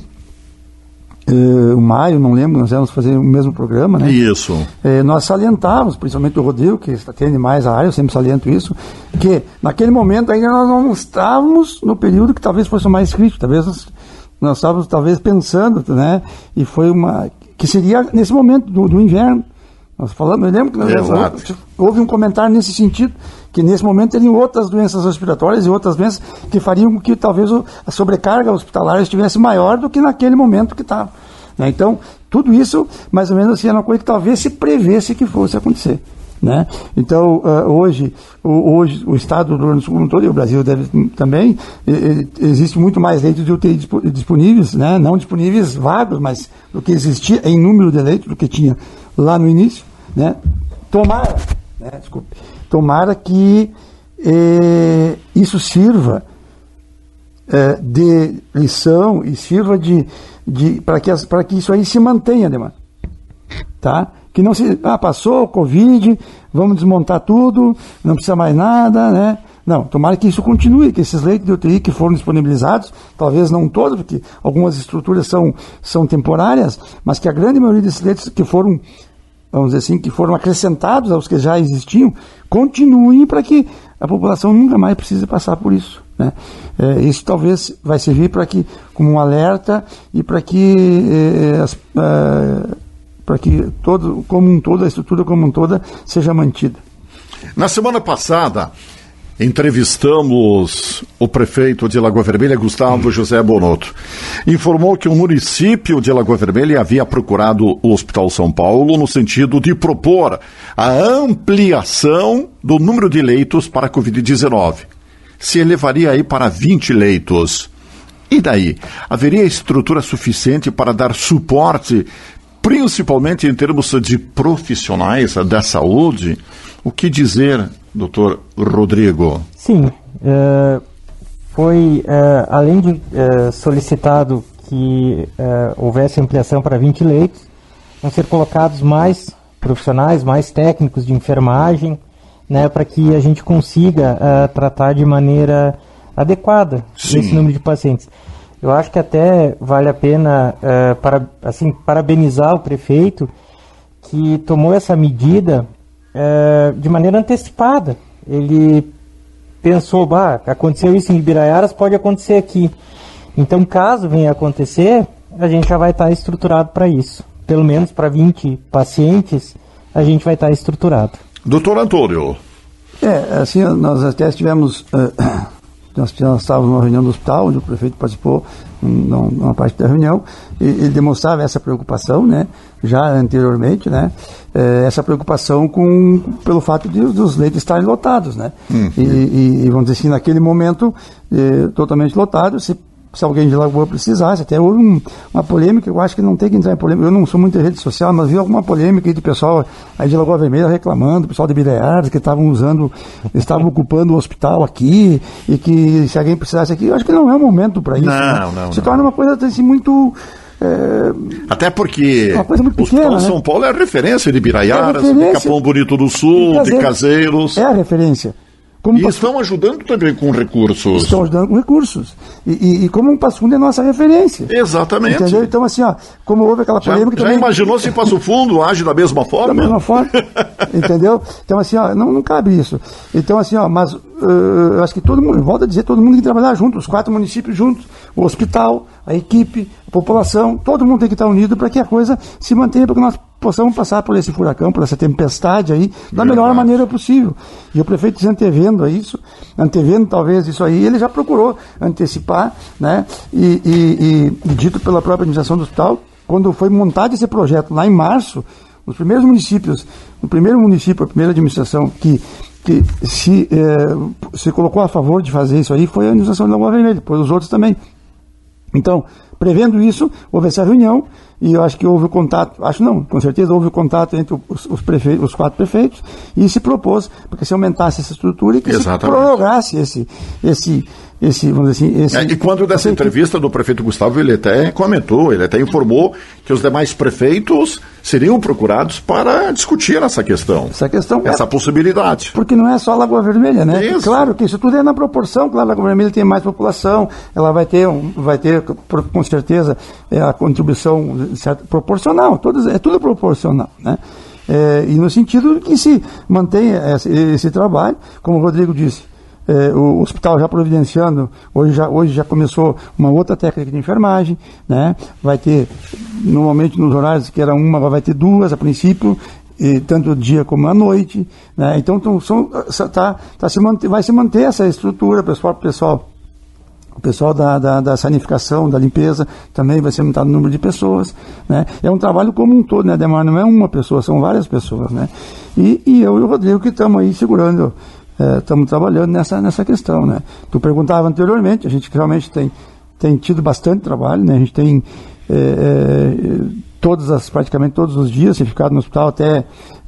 Uh, o maio, não lembro, nós íamos fazer o mesmo programa, né? Isso. Uh, nós salientávamos, principalmente o Rodrigo, que atende mais a área, eu sempre saliento isso, que naquele momento ainda nós não estávamos no período que talvez fosse o mais crítico, talvez nós, nós estávamos talvez pensando, né? E foi uma, que seria nesse momento do, do inverno. Nós falamos, eu lembro que nós, houve, houve um comentário nesse sentido, que nesse momento teriam outras doenças respiratórias e outras doenças que fariam com que talvez o, a sobrecarga hospitalar estivesse maior do que naquele momento que estava. Né? Então, tudo isso, mais ou menos assim, era uma coisa que talvez se prevesse que fosse acontecer. Né? Então, uh, hoje, o, hoje, o Estado do Rio Grande do Sul como todo, e o Brasil deve também, e, e, existe muito mais leitos de U T I disponíveis, né? Não disponíveis vagos, mas do que existia em número de leitos, do que tinha lá no início. Né? Tomara, né? Desculpe, tomara que eh, isso sirva eh, de lição e sirva de, de para que, para que isso aí se mantenha, Ademar. Tá? Que não se, ah, passou o Covid, vamos desmontar tudo, não precisa mais nada, né? Não, tomara que isso continue, que esses leitos de U T I que foram disponibilizados, talvez não todos, porque algumas estruturas são, são temporárias, mas que a grande maioria desses leitos que foram, vamos dizer assim, que foram acrescentados aos que já existiam, continuem para que a população nunca mais precise passar por isso. Né? É, isso talvez vai servir para que, como um alerta, e para que, é, as, é, para que todo, como um todo, a estrutura como um toda, seja mantida. Na semana passada, entrevistamos o prefeito de Lagoa Vermelha, Gustavo José Bonotto. Informou que o município de Lagoa Vermelha havia procurado o Hospital São Paulo no sentido de propor a ampliação do número de leitos para a covid dezenove. Se elevaria aí para vinte leitos. E daí? Haveria estrutura suficiente para dar suporte, principalmente em termos de profissionais da saúde? O que dizer, doutor Rodrigo? Sim, é, foi, é, além de é, solicitado que é, houvesse ampliação para vinte leitos, vão ser colocados mais profissionais, mais técnicos de enfermagem, né, para que a gente consiga é, tratar de maneira adequada Sim. esse número de pacientes. Eu acho que até vale a pena é, para, assim, parabenizar o prefeito que tomou essa medida é, de maneira antecipada. Ele pensou, bah, aconteceu isso em Ibiraiaras, pode acontecer aqui. Então, caso venha a acontecer, a gente já vai estar estruturado para isso. Pelo menos para vinte pacientes, a gente vai estar estruturado. Doutor Antônio. É, assim, nós até tivemos... Uh, Nós, nós estávamos numa reunião do hospital, onde o prefeito participou, numa parte da reunião, e ele demonstrava essa preocupação, né, já anteriormente, né, é, essa preocupação com, pelo fato de os leitos estarem lotados, né, uhum. e, e, vamos dizer assim, naquele momento, é, totalmente lotado, se se alguém de Lagoa precisasse, até houve um, uma polêmica, eu acho que não tem que entrar em polêmica, eu não sou muito em rede social, mas vi alguma polêmica aí do pessoal aí de Lagoa Vermelha reclamando, o pessoal de Ibiraiaras, que estavam usando, estavam ocupando o hospital aqui, e que se alguém precisasse aqui, eu acho que não é o momento para isso. Não, né? não, Se não. torna uma coisa assim muito... É, até porque uma coisa muito o pequena, Hospital né? São Paulo é a referência de Ibiraiaras, é referência, de Capão Bonito do Sul, de, caseiro, de Caseiros. É a referência. Como e estão ajudando também com recursos. Estão ajudando com recursos. E, e, e como um Passo Fundo é nossa referência. Exatamente. Entendeu? Então, assim, ó, como houve aquela polêmica... Já, já também... imaginou se Passo Fundo age da mesma forma? Da mesma forma. Entendeu? Então, assim, ó, não, não cabe isso. Então, assim, ó, mas uh, eu acho que todo mundo, volto a dizer, todo mundo tem que trabalhar junto, os quatro municípios juntos, o hospital, a equipe, a população, todo mundo tem que estar unido para que a coisa se mantenha, para que nós possamos passar por esse furacão, por essa tempestade aí, da Verdade. melhor maneira possível. E o prefeito se antevendo a isso, antevendo talvez isso aí, ele já procurou antecipar, né, e, e, e dito pela própria administração do hospital, quando foi montado esse projeto lá em março, os primeiros municípios, o primeiro município, a primeira administração que, que se, eh, se colocou a favor de fazer isso aí foi a administração de Lagoa Vermelha, depois os outros também. Então, prevendo isso, houve essa reunião e eu acho que houve o contato, acho não, com certeza houve o contato entre os, os, prefeitos, os quatro prefeitos e se propôs para que se aumentasse essa estrutura e que Exatamente. se prorrogasse esse, esse, esse, vamos dizer assim... Esse, é, e quando dessa esse... entrevista do prefeito Gustavo, ele até comentou, ele até informou que os demais prefeitos seriam procurados para discutir essa questão. Essa questão. Essa é... possibilidade. Porque não é só Lagoa Vermelha, né? Isso. Claro que isso tudo é na proporção, claro, Lagoa Vermelha tem mais população, ela vai ter, um, vai ter com certeza, é, a contribuição certo, proporcional, todos, é tudo proporcional, né? É, e no sentido que se mantenha esse, esse trabalho, como o Rodrigo disse, é, o hospital já providenciando, hoje já, hoje já começou uma outra técnica de enfermagem, né? Vai ter, normalmente nos horários que era uma, vai ter duas a princípio, e tanto dia como à noite, né? Então, então são, tá, tá se manter, vai se manter essa estrutura, pessoal, pessoal o pessoal da, da, da sanificação, da limpeza, também vai ser aumentado o número de pessoas, né? É um trabalho como um todo, né, Ademar? Não é uma pessoa, são várias pessoas, né? E, e eu e o Rodrigo que estamos aí segurando, estamos é, trabalhando nessa, nessa questão, né? Tu perguntava anteriormente, a gente realmente tem, tem tido bastante trabalho, né? A gente tem é, é, todas as, praticamente todos os dias, tem ficado no hospital até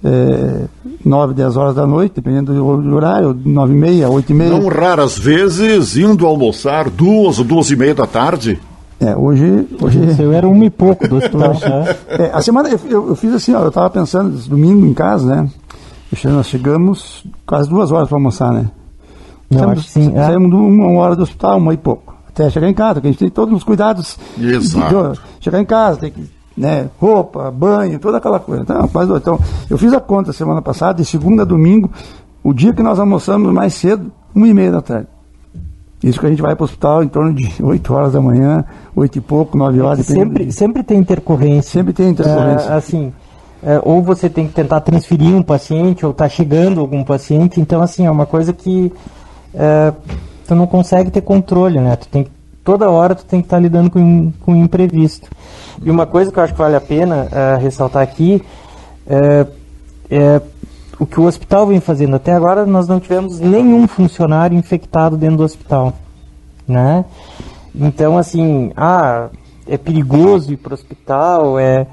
é, nove, dez horas da noite, dependendo do horário, nove e meia, oito e meia. Não raras vezes indo almoçar duas ou duas e meia da tarde. É, hoje... hoje... Eu era um e pouco do hospital. é, a semana, eu, eu, eu fiz assim, ó, eu estava pensando, domingo em casa, né? Nós chegamos quase duas horas para almoçar, né? Não, saímos, acho que sim. Saímos de uma hora do hospital, uma e pouco. Até chegar em casa, porque a gente tem todos os cuidados. Exato. De, chegar em casa, tem que... né, roupa, banho, toda aquela coisa. Então, então, eu fiz a conta semana passada, de segunda a domingo, o dia que nós almoçamos mais cedo, uma e meia da tarde. Isso que a gente vai para o hospital em torno de oito horas da manhã, oito e pouco, nove horas. Sempre, sempre tem intercorrência. Sempre tem intercorrência. É, assim, é, ou você tem que tentar transferir um paciente, ou está chegando algum paciente. Então, assim, é uma coisa que é, tu não consegue ter controle, né? Tu tem, toda hora tu tem que estar lidando com, com imprevisto. E uma coisa que eu acho que vale a pena é, ressaltar aqui é, é o que o hospital vem fazendo. Até agora nós não tivemos nenhum funcionário infectado dentro do hospital, né? Então, assim, ah, é perigoso ir para o hospital, é...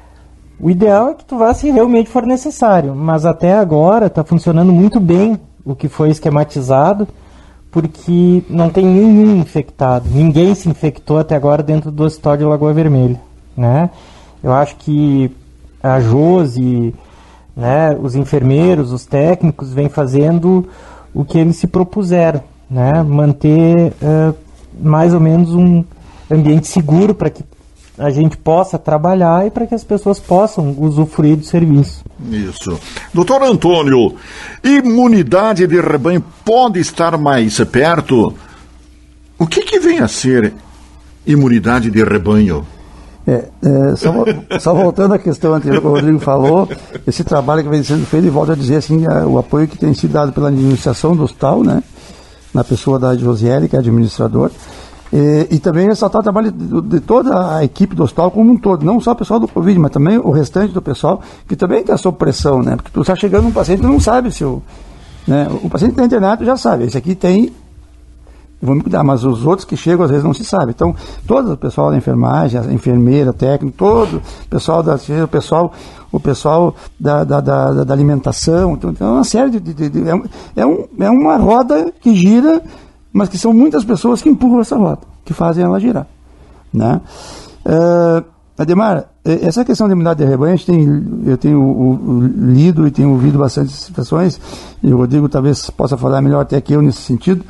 O ideal é que tu vá se realmente for necessário, mas até agora está funcionando muito bem o que foi esquematizado, porque não tem nenhum infectado, ninguém se infectou até agora dentro do hospital de Lagoa Vermelha, né? Eu acho que a Josi, né, os enfermeiros, os técnicos vêm fazendo o que eles se propuseram, né? Manter uh, mais ou menos um ambiente seguro para que a gente possa trabalhar e para que as pessoas possam usufruir do serviço. Isso. Doutor Antônio, imunidade de rebanho pode estar mais perto? O que, que vem a ser imunidade de rebanho? É, é, só, só voltando à questão anterior que o Rodrigo falou, esse trabalho que vem sendo feito, e volto a dizer assim, a, o apoio que tem sido dado pela administração do hospital, né, na pessoa da Josiele, que é administrador, e, e também ressaltar o trabalho de, de toda a equipe do hospital como um todo, não só o pessoal do Covid, mas também o restante do pessoal, que também está sob pressão, né, porque tu está chegando um paciente e não sabe se o, né, o paciente está internado já sabe, esse aqui tem... vou me cuidar, mas os outros que chegam às vezes não se sabe. Então, todo o pessoal da enfermagem, a enfermeira, técnico, todo o pessoal da o pessoal, o pessoal da, da, da, da alimentação, então, é uma série de, de, de é, um, é uma roda que gira, mas que são muitas pessoas que empurram essa roda, que fazem ela girar, né? Uh, Ademar, essa questão da imunidade de rebanho, a gente tem, eu tenho o, o, lido e tenho ouvido bastante situações, e o Rodrigo talvez possa falar melhor até que eu nesse sentido.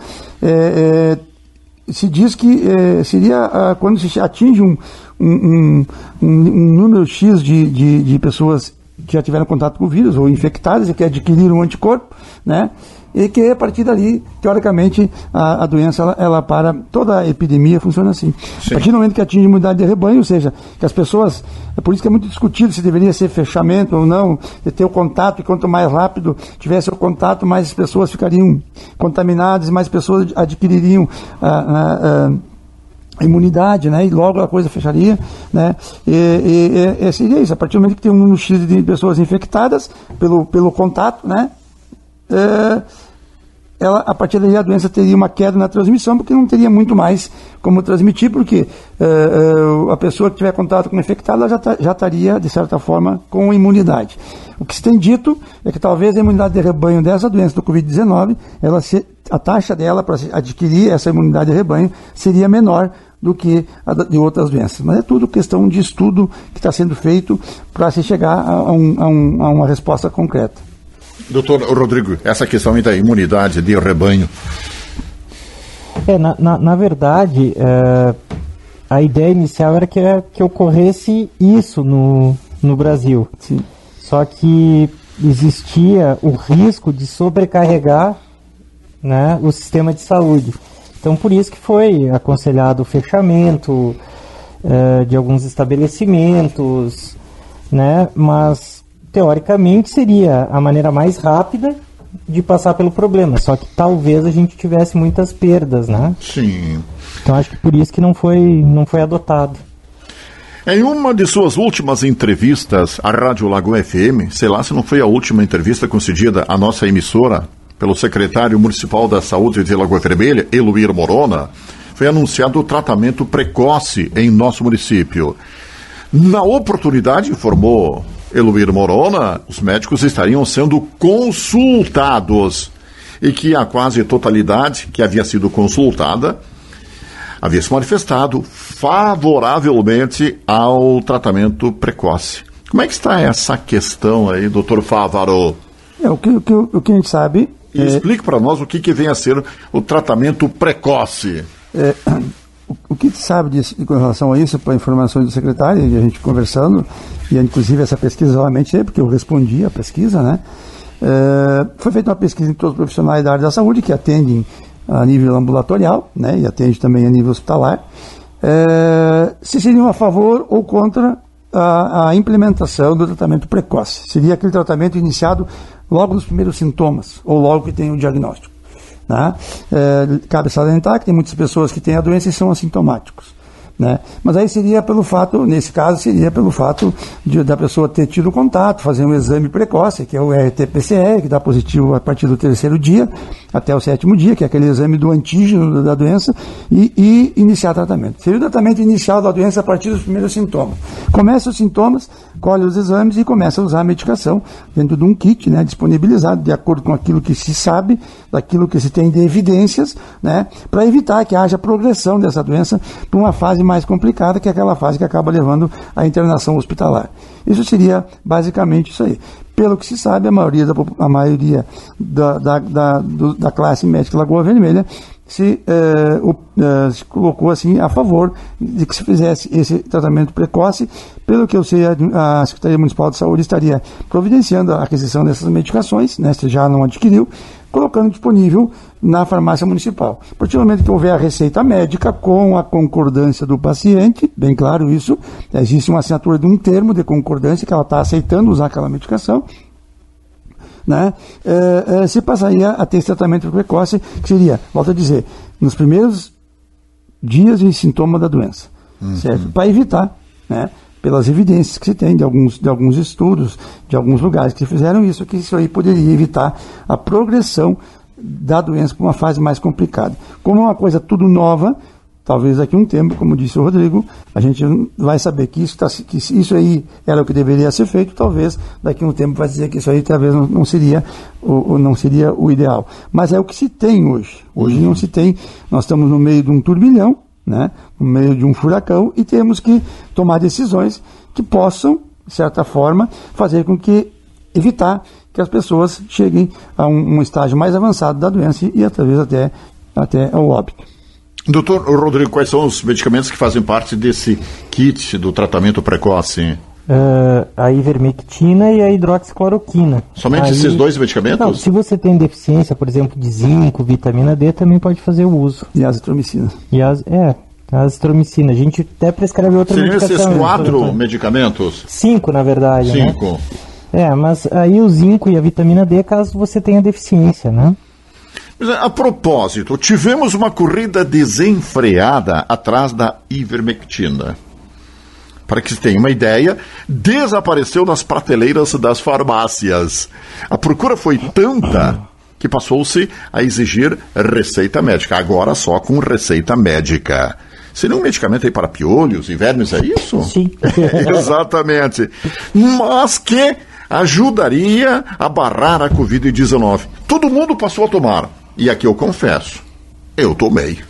É, é, se diz que é, seria ah, quando se atinge um, um, um, um número X de, de, de pessoas que já tiveram contato com o vírus ou infectadas e que adquiriram um anticorpo, né? E que a partir dali, teoricamente, a, a doença, ela, ela para, toda a epidemia funciona assim. Sim. A partir do momento que atinge a imunidade de rebanho, ou seja, que as pessoas, é por isso que é muito discutido se deveria ser fechamento ou não, de ter o contato, e quanto mais rápido tivesse o contato, mais as pessoas ficariam contaminadas, mais pessoas adquiririam a, a, a a imunidade, né, e logo a coisa fecharia, né, e, e, e seria isso, a partir do momento que tem um número X de pessoas infectadas pelo, pelo contato, né, é, ela, a partir daí a doença teria uma queda na transmissão, porque não teria muito mais como transmitir, porque é, é, a pessoa que tiver contato com o infectado, ela já, tá, já estaria, de certa forma, com imunidade. O que se tem dito é que talvez a imunidade de rebanho dessa doença do covid dezenove, ela se, a taxa dela para adquirir essa imunidade de rebanho seria menor do que a de outras doenças. Mas é tudo questão de estudo que está sendo feito para se chegar a, um, a, um, a uma resposta concreta. Doutor Rodrigo, essa questão da imunidade de rebanho. É, na, na, na verdade, é, a ideia inicial era que, que ocorresse isso no, no Brasil. Sim. Só que existia o risco de sobrecarregar, né, o sistema de saúde. Então, por isso que foi aconselhado o fechamento uh, de alguns estabelecimentos, né? Mas, teoricamente, seria a maneira mais rápida de passar pelo problema. Só que talvez a gente tivesse muitas perdas, né? Sim. Então, acho que por isso que não foi, não foi adotado. Em uma de suas últimas entrevistas à Rádio Lagoa F M, sei lá se não foi a última entrevista concedida à nossa emissora, pelo secretário municipal da Saúde de Lagoa Vermelha, Eluir Morona, foi anunciado o tratamento precoce em nosso município. Na oportunidade, informou Eluir Morona, os médicos estariam sendo consultados e que a quase totalidade que havia sido consultada havia se manifestado favoravelmente ao tratamento precoce. Como é que está essa questão aí, doutor Fávaro? É, o, que, o, que, o que a gente sabe... E é... explique para nós o que, que vem a ser o tratamento precoce. É, o, o que se sabe disso, com relação a isso, para informações do secretário, e a gente conversando, e inclusive essa pesquisa realmente é porque eu respondi a pesquisa, né? É, foi feita uma pesquisa em todos os profissionais da área da saúde que atendem a nível ambulatorial, né, e atende também a nível hospitalar, é, se seriam a favor ou contra a, a implementação do tratamento precoce. Seria aquele tratamento iniciado logo nos primeiros sintomas, ou logo que tem o diagnóstico. Né? É, cabe salientar que tem muitas pessoas que têm a doença e são assintomáticos. Né? Mas aí seria pelo fato, nesse caso, seria pelo fato de, da pessoa ter tido contato, fazer um exame precoce, que é o R T P C R, que dá positivo a partir do terceiro dia até o sétimo dia, que é aquele exame do antígeno da doença, e, e iniciar tratamento. Seria o tratamento inicial da doença a partir dos primeiros sintomas. Começa os sintomas, colhe os exames e começa a usar a medicação dentro de um kit, né, disponibilizado de acordo com aquilo que se sabe, daquilo que se tem de evidências, né, para evitar que haja progressão dessa doença para uma fase mais complicada, que é aquela fase que acaba levando à internação hospitalar. Isso seria basicamente isso aí. Pelo que se sabe, a maioria da, a maioria da, da, da, do, da classe médica Lagoa Vermelha se, eh, o, eh, se colocou assim a favor de que se fizesse esse tratamento precoce. Pelo que eu sei, a, a Secretaria Municipal de Saúde estaria providenciando a aquisição dessas medicações, né, se já não adquiriu, colocando disponível na farmácia municipal. A partir do momento que houver a receita médica com a concordância do paciente, bem claro isso, existe uma assinatura de um termo de concordância que ela está aceitando usar aquela medicação, né, é, é, se passaria a ter esse tratamento precoce, que seria, volto a dizer, nos primeiros dias de sintoma da doença, uhum. certo? Para evitar, né, pelas evidências que se tem de alguns, de alguns estudos, de alguns lugares que fizeram isso, que isso aí poderia evitar a progressão da doença para uma fase mais complicada. Como é uma coisa tudo nova, talvez daqui a um tempo, como disse o Rodrigo, a gente vai saber que isso, tá, que isso aí era o que deveria ser feito, talvez daqui a um tempo vai dizer que isso aí talvez não, não, seria, o, não seria o ideal. Mas é o que se tem hoje. Hoje uhum. não se tem, nós estamos no meio de um turbilhão, né, no meio de um furacão, e temos que tomar decisões que possam, de certa forma, fazer com que, evitar que as pessoas cheguem a um, um estágio mais avançado da doença e, talvez, até, até ao óbito. Doutor Rodrigo, quais são os medicamentos que fazem parte desse kit do tratamento precoce? Uh, a ivermectina e a hidroxicloroquina. Somente Aí, esses dois medicamentos? Não, se você tem deficiência, por exemplo, de zinco, vitamina D, também pode fazer o uso. E a azitromicina. E as, é, a azitromicina. A gente até prescreve outra Seriam medicação. Seriam esses quatro né, medicamentos? Cinco, na verdade. Cinco. Né? É, mas aí o zinco e a vitamina D, caso você tenha deficiência, né? A propósito, tivemos uma corrida desenfreada atrás da ivermectina. Para que se tenha uma ideia, desapareceu nas prateleiras das farmácias. A procura foi tanta que passou-se a exigir receita médica, agora só com receita médica. Seria um medicamento aí para piolhos e vermes, é isso? Sim. Exatamente. Mas que ajudaria a barrar a covid dezenove. Todo mundo passou a tomar. E aqui eu confesso, eu tomei.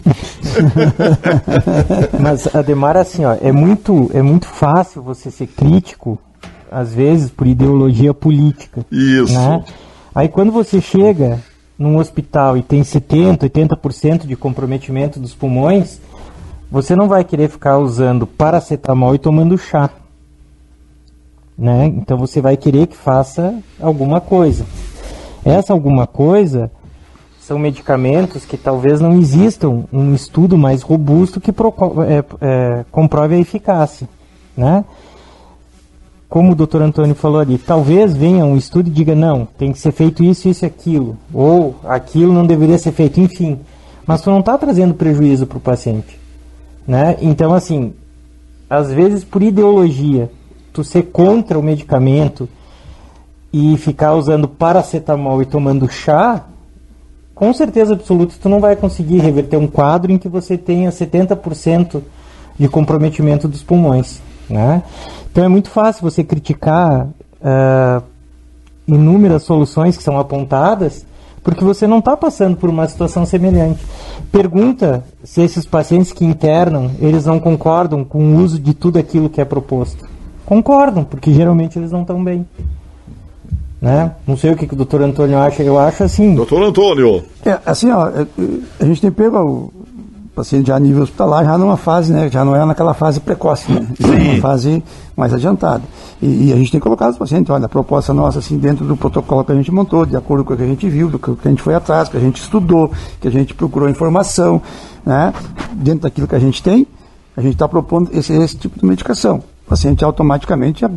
Mas, Ademar, assim, ó, é muito, é muito fácil você ser crítico, às vezes, por ideologia política. Isso. Né? Aí quando você chega num hospital e tem setenta por cento, oitenta por cento de comprometimento dos pulmões, você não vai querer ficar usando paracetamol e tomando chá. Né? Então você vai querer que faça alguma coisa. Essa alguma coisa são medicamentos que talvez não existam um estudo mais robusto que proco- é, é, comprove a eficácia. Né? Como o doutor Antônio falou ali, talvez venha um estudo e diga, não, tem que ser feito isso, isso e aquilo, ou aquilo não deveria ser feito, enfim. Mas tu não está trazendo prejuízo para o paciente. Né? Então, assim, às vezes por ideologia, tu ser contra o medicamento e ficar usando paracetamol e tomando chá, com certeza absoluta tu não vai conseguir reverter um quadro em que você tenha setenta por cento de comprometimento dos pulmões. Né? Então é muito fácil você criticar uh, inúmeras soluções que são apontadas, porque você não está passando por uma situação semelhante. Pergunta se esses pacientes que internam, eles não concordam com o uso de tudo aquilo que é proposto. Concordam, porque geralmente eles não estão bem. Né? Não sei o que, que o doutor Antônio acha, eu acho assim... Doutor Antônio! É, assim, ó, a gente tem pego o paciente já a nível hospitalar, já numa fase, né, já não é naquela fase precoce, né, já é uma fase mais adiantada. E, e a gente tem colocado os pacientes, olha, a proposta nossa, assim, dentro do protocolo que a gente montou, de acordo com o que a gente viu, do que a gente foi atrás, que a gente estudou, que a gente procurou informação, né, dentro daquilo que a gente tem, a gente está propondo esse, esse tipo de medicação. O paciente automaticamente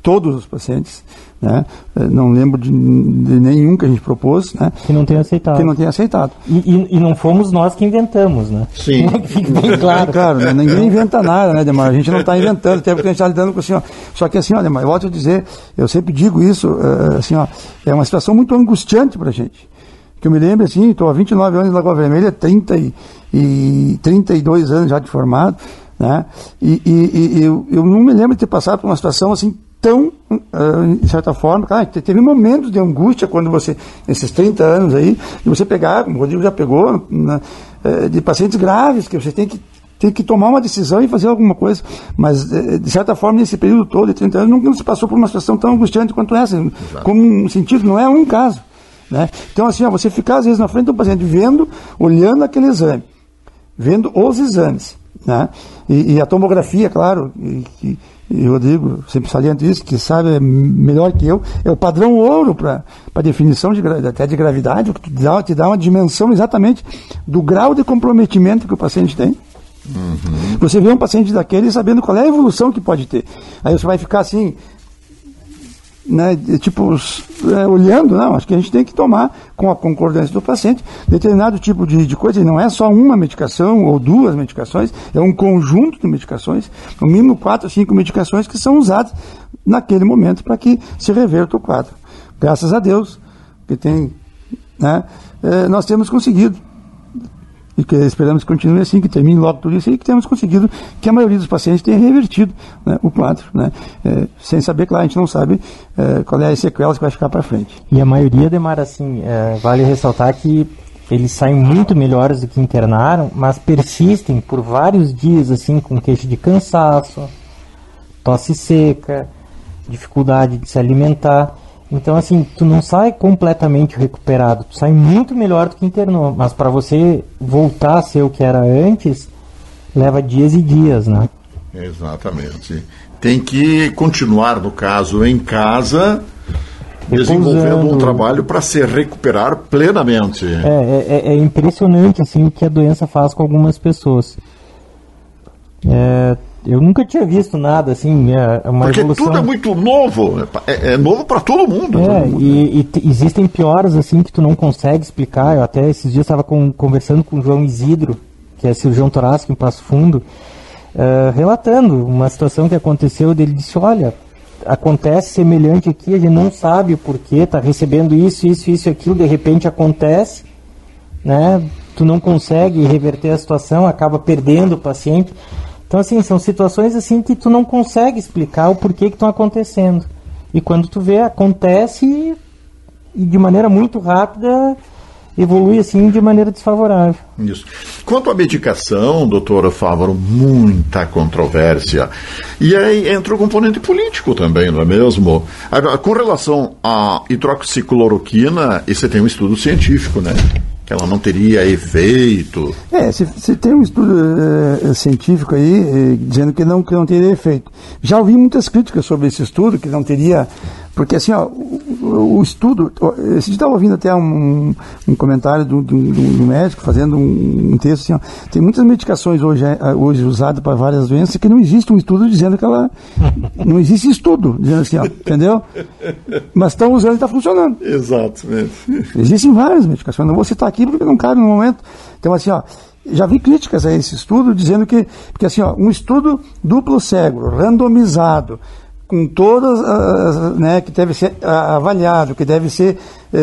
todos os pacientes, né? Não lembro de, de nenhum que a gente propôs, né? Que não tenha aceitado. Que não tenha aceitado. E, e, e não fomos nós que inventamos, né? Sim. Fique bem claro. É claro, né? Ninguém inventa nada, né, Demar? A gente não está inventando, até porque a gente está lidando com assim, ó. Só que assim, ó, Demar, eu volto a dizer, eu sempre digo isso, uh, assim, ó, é uma situação muito angustiante para a gente. Que eu me lembro, assim, estou há vinte e nove anos em Lagoa Vermelha, trinta e, e, trinta e dois anos já de formado, né? E, e, e eu, eu não me lembro de ter passado por uma situação assim tão, uh, de certa forma, claro, teve momentos de angústia quando você, nesses trinta anos aí, de você pegar, como o Rodrigo já pegou, né, uh, de pacientes graves, que você tem que, tem que tomar uma decisão e fazer alguma coisa, mas, uh, de certa forma, nesse período todo de trinta anos, nunca se passou por uma situação tão angustiante quanto essa, Exato. Como um sentido, não é um caso, né? Então, assim, ó, você ficar às vezes na frente do paciente, vendo, olhando aquele exame, vendo os exames, né? E, e a tomografia, claro, e, e, e o Rodrigo sempre salienta isso, que sabe melhor que eu, é o padrão ouro para a definição de, até de gravidade, o que te dá, te dá uma dimensão exatamente do grau de comprometimento que o paciente tem. Uhum. Você vê um paciente daquele sabendo qual é a evolução que pode ter. Aí você vai ficar assim, né, tipo, é, olhando, não, acho que a gente tem que tomar, com a concordância do paciente, determinado tipo de, de coisa, e não é só uma medicação ou duas medicações, é um conjunto de medicações, no mínimo quatro ou cinco medicações que são usadas naquele momento para que se reverta o quadro. Graças a Deus, que tem, né, é, nós temos conseguido, e que esperamos que continue assim, que termine logo tudo isso e que temos conseguido que a maioria dos pacientes tenha revertido, né, o quadro, né, é, sem saber, claro, a gente não sabe é, qual é a sequela que vai ficar para frente. E a maioria, Demar, assim, é, vale ressaltar que eles saem muito melhores do que internaram, mas persistem por vários dias, assim, com queixa de cansaço, tosse seca, dificuldade de se alimentar. Então, assim, tu não sai completamente recuperado, tu sai muito melhor do que internou, mas para você voltar a ser o que era antes, leva dias e dias, né? Exatamente. Tem que continuar, no caso, em casa, desenvolvendo um trabalho para se recuperar plenamente. É, é, é impressionante, assim, o que a doença faz com algumas pessoas. É... Eu nunca tinha visto nada assim, é uma Porque evolução... tudo é muito novo, é, é novo para todo mundo. É, todo mundo. E, e existem piores assim que tu não consegue explicar. Eu até esses dias estava com, conversando com o João Isidro, que é cirurgião torácico em Passo Fundo, uh, relatando uma situação que aconteceu. Ele disse, olha, acontece semelhante aqui, a gente não sabe o porquê, está recebendo isso, isso, isso e aquilo, de repente acontece, né? Tu não consegue reverter a situação, acaba perdendo o paciente. Então, assim, são situações assim que tu não consegue explicar o porquê que estão acontecendo. E quando tu vê, acontece e, e de maneira muito rápida evolui assim de maneira desfavorável. Isso. Quanto à medicação, doutor Fávaro, muita controvérsia. E aí entra o componente político também, não é mesmo? Agora, com relação à hidroxicloroquina, você tem um estudo científico, né? Que ela não teria efeito. É, se, se tem um estudo é, científico aí é, dizendo que não, que não teria efeito. Já ouvi muitas críticas sobre esse estudo, que não teria, porque assim, ó, o, o estudo, você estava ouvindo até um, um comentário do, do, do médico fazendo um, um texto assim, ó, tem muitas medicações hoje, hoje usadas para várias doenças que não existe um estudo dizendo que ela, não existe estudo dizendo assim, ó, entendeu? Mas estão usando e está funcionando. Exatamente. Existem várias medicações, não vou citar aqui porque não cabe no momento. Então, assim, ó, já vi críticas a esse estudo dizendo que, porque assim, ó, um estudo duplo cego, randomizado, com todas as, né, que deve ser avaliado, que deve ser é,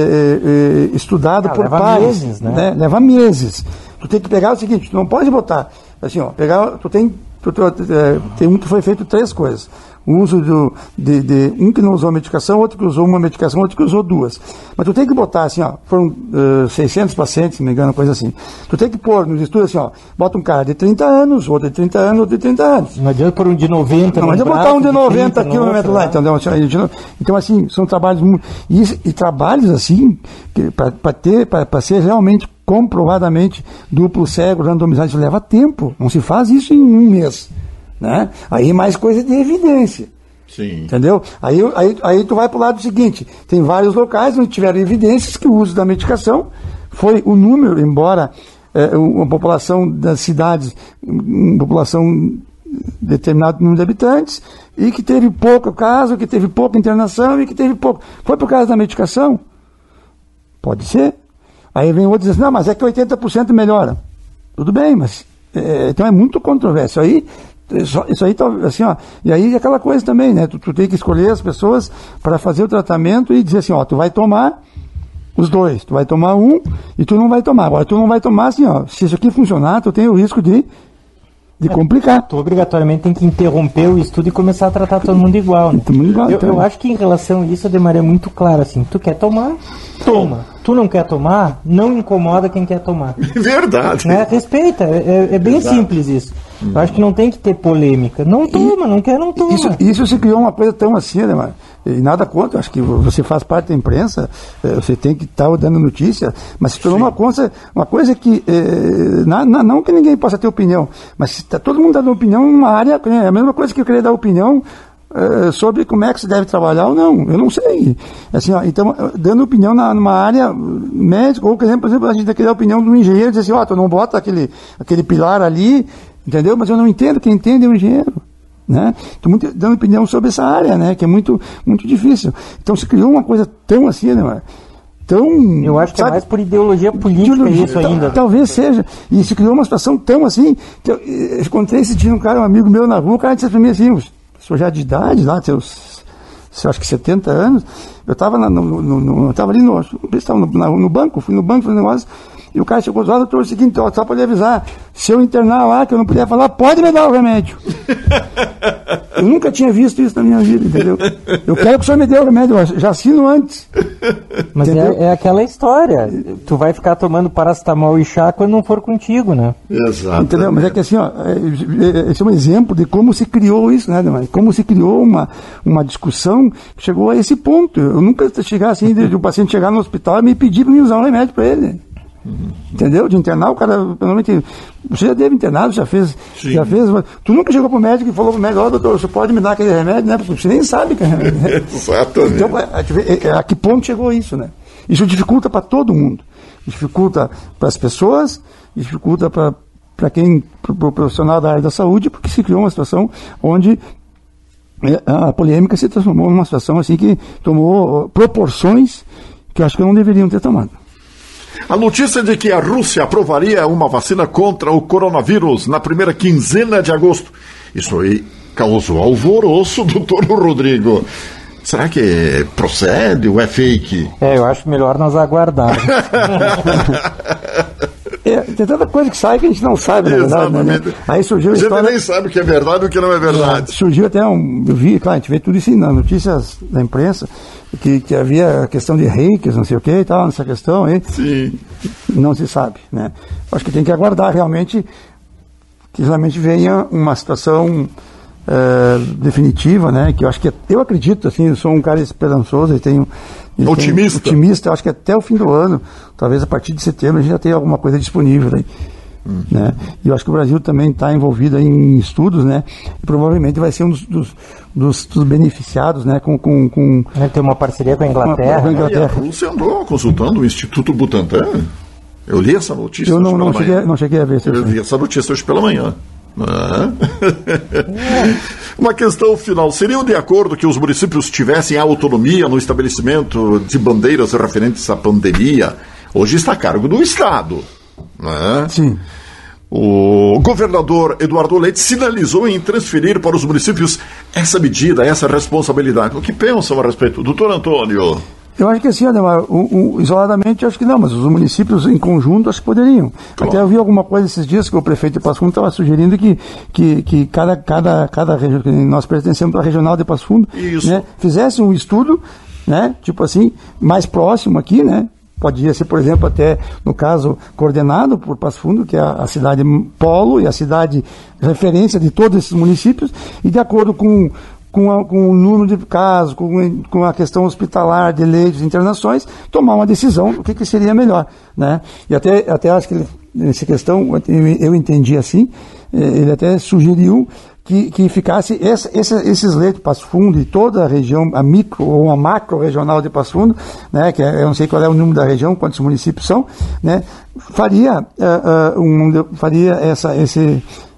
é, estudado ah, por leva pares, meses, né? né? Leva meses. Tu tem que pegar o seguinte, tu não pode botar, assim, ó, pegar, tu tem, tu, tu, é, tem um que foi feito três coisas. O uso do, de, de um que não usou medicação, outro que usou uma medicação, outro que usou duas. Mas tu tem que botar assim, ó, foram uh, seiscentos pacientes, se não me engano, coisa assim. Tu tem que pôr nos estudos assim, ó, bota um cara de trinta anos, outro de trinta anos, outro de trinta anos. Não adianta pôr um de noventa. Não, não adianta botar um de noventa quilômetros lá, entendeu? Então, assim, são trabalhos muito... E, e trabalhos, assim, para ter, para ser realmente comprovadamente duplo cego, randomizado, isso leva tempo. Não se faz isso em um mês. Né? Aí mais coisa de evidência. Sim. Entendeu? Aí, aí, aí tu vai para o lado seguinte, tem vários locais onde tiveram evidências que o uso da medicação foi o número, embora é, uma população das cidades, uma população determinado número de habitantes e que teve pouco caso, que teve pouca internação e que teve pouco. Foi por causa da medicação? Pode ser. Aí vem outro e diz assim, não, mas é que oitenta por cento melhora. Tudo bem, mas é, então é muito controverso. Aí, isso, isso aí, assim, ó, e aí aquela coisa também, né? Tu, tu tem que escolher as pessoas para fazer o tratamento e dizer assim, ó, tu vai tomar os dois, tu vai tomar um e tu não vai tomar. Agora, tu não vai tomar assim, ó, se isso aqui funcionar, tu tem o risco de de complicar. Tu obrigatoriamente tem que interromper o estudo e começar a tratar todo mundo igual, né? Todo mundo igual, eu, então. eu acho que em relação a isso, a Demaria é muito claro, assim, tu quer tomar, toma. Tu não quer tomar, não incomoda quem quer tomar. Verdade. Né? Respeita, é, é bem Exato. simples isso. Hum. Eu acho que não tem que ter polêmica. Não toma, e, não quer, não toma. Isso, isso se criou uma coisa tão assim, né, mano? E nada contra, acho que você faz parte da imprensa, você tem que estar dando notícia, mas se tornou uma coisa, uma coisa que, eh, na, na, não que ninguém possa ter opinião, mas se tá todo mundo dando opinião numa área, é a mesma coisa que eu queria dar opinião eh, sobre como é que se deve trabalhar ou não, eu não sei. Assim, ó, então, dando opinião na, numa área médica, ou por exemplo, por exemplo, a gente tem que dar opinião do engenheiro, dizer assim, ó, oh, tu não bota aquele, aquele pilar ali, entendeu? Mas eu não entendo, quem entende é o engenheiro. Né? Estou muito dando opinião sobre essa área, né? Que é muito, muito difícil. Então se criou uma coisa tão assim, né? Tão, eu acho que sabe, é mais por ideologia política ideologia, isso ainda. Talvez seja. E se criou uma situação tão assim, que eu, eu encontrei esse dia um cara, um amigo meu na rua, o cara disse para mim assim, sou já de idade, lá, seus, acho que setenta anos, eu estava no, no, no, eu tava ali no, no, no banco, fui no banco, fui no negócio, e o cara chegou do lado e trouxe o seguinte, ó, só para lhe avisar, se eu internar lá, que eu não puder falar, pode me dar o remédio. Eu nunca tinha visto isso na minha vida, entendeu? Eu quero que o senhor me dê o remédio, eu já assino antes. Mas é, é aquela história, tu vai ficar tomando paracetamol e chá quando não for contigo, né? Exato. Entendeu? Mas é que assim, ó, esse é um exemplo de como se criou isso, né, como se criou uma, uma discussão que chegou a esse ponto. Eu nunca chegar assim, de, de o paciente chegar no hospital e me pedir para me usar um remédio para ele. Entendeu? De internar, o cara, normalmente, você já teve internado, já fez, Sim. já fez, tu nunca chegou pro médico e falou pro médico, ó, oh, doutor, você pode me dar aquele remédio, né? Porque você nem sabe que é remédio, né? Exatamente. Então, a, a, a que ponto chegou isso, né? Isso dificulta para todo mundo. Dificulta para as pessoas, dificulta para quem, pro profissional da área da saúde, porque se criou uma situação onde a polêmica se transformou numa situação assim que tomou proporções que eu acho que não deveriam ter tomado. A notícia de que a Rússia aprovaria uma vacina contra o coronavírus na primeira quinzena de agosto. Isso aí causou alvoroço, doutor Rodrigo. Será que procede ou é fake? É, eu acho melhor nós aguardarmos. É, tem tanta coisa que sai que a gente não sabe, na verdade. Né? Aí surgiu a história... A gente nem sabe o que é verdade e o que não é verdade. É, surgiu até um... Eu vi, claro, a gente vê tudo isso nas notícias da imprensa, que, que havia a questão de reikes, não sei o que e tal, nessa questão aí. Sim. Não se sabe, né? Acho que tem que aguardar realmente que realmente venha uma situação é, definitiva, né? Que eu acho que, eu acredito, assim, eu sou um cara esperançoso e tenho... Otimista. Tenho, otimista, eu acho que até o fim do ano, talvez a partir de setembro, a gente já tenha alguma coisa disponível aí. Hum. Né? E eu acho que o Brasil também está envolvido em estudos, né? E provavelmente vai ser um dos, dos, dos, dos beneficiados, né? Com, com, com tem uma parceria com a Inglaterra. Com a Inglaterra. E a Rússia andou consultando o Instituto Butantan. Eu li essa notícia. Eu não, não, cheguei, não cheguei a ver. Eu vi essa notícia hoje pela manhã. Ah. Uma questão final. Seriam de acordo que os municípios tivessem autonomia no estabelecimento de bandeiras referentes à pandemia? Hoje está a cargo do Estado. Né? Sim. O governador Eduardo Leite sinalizou em transferir para os municípios essa medida, essa responsabilidade. O que pensam a respeito? Doutor Antônio? Eu acho que assim, Ademar, o, o, isoladamente eu acho que não, mas os municípios em conjunto acho que poderiam. Claro. Até eu vi alguma coisa esses dias que o prefeito de Passo Fundo estava sugerindo que, que, que cada, cada, cada região, que nós pertencemos à regional de Passo Fundo, né, fizesse um estudo, né, tipo assim, mais próximo aqui, né? Podia ser, por exemplo, até, no caso, coordenado por Passo Fundo, que é a, a cidade polo e a cidade referência de todos esses municípios, e de acordo com, com, a, com o número de casos, com, com a questão hospitalar, de leitos, de internações, tomar uma decisão do que, que seria melhor. Né? E até, até acho que nessa questão, eu, eu entendi assim, ele até sugeriu que, que ficasse essa, essa, esses leitos de Passo Fundo e toda a região, a micro ou a macro regional de Passo Fundo, né, que é, eu não sei qual é o número da região, quantos municípios são, né, faria, uh, uh, um, faria essa, esse,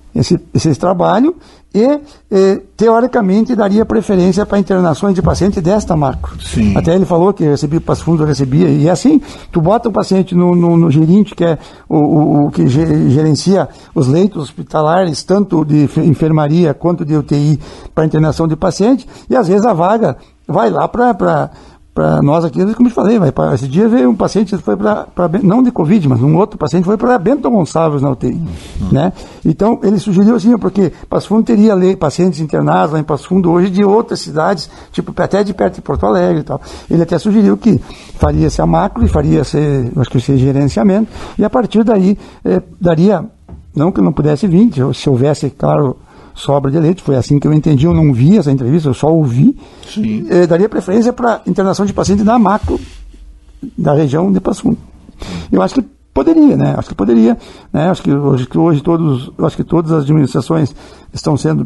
esse, esse trabalho e, e, teoricamente, daria preferência para internações de paciente desta macro. Sim. Até ele falou que recebia Passo Fundo, recebia, e é assim, tu bota o paciente no, no, no gerente, que é o, o, o que gerencia os leitos hospitalares, tanto de enfermaria quanto de U T I, para internação de paciente, e às vezes a vaga vai lá para... para nós aqui, como eu falei, vai pra, esse dia veio um paciente, foi para, não de Covid, mas um outro paciente foi para Bento Gonçalves na U T I, uhum. né? Então, ele sugeriu assim, porque Passo Fundo teria lei, pacientes internados lá em Passo Fundo hoje de outras cidades, tipo até de perto de Porto Alegre e tal. Ele até sugeriu que faria-se a macro e faria-se, acho que esse gerenciamento, e a partir daí, eh, daria, não que não pudesse vir, se houvesse, claro, sobra de leite, foi assim que eu entendi, eu não vi essa entrevista, eu só ouvi, eh, daria preferência para internação de paciente na macro da região de Passo Fundo. Eu acho que poderia, né? Acho que poderia, né? Acho que hoje, hoje todos, eu acho que todas as administrações estão sendo,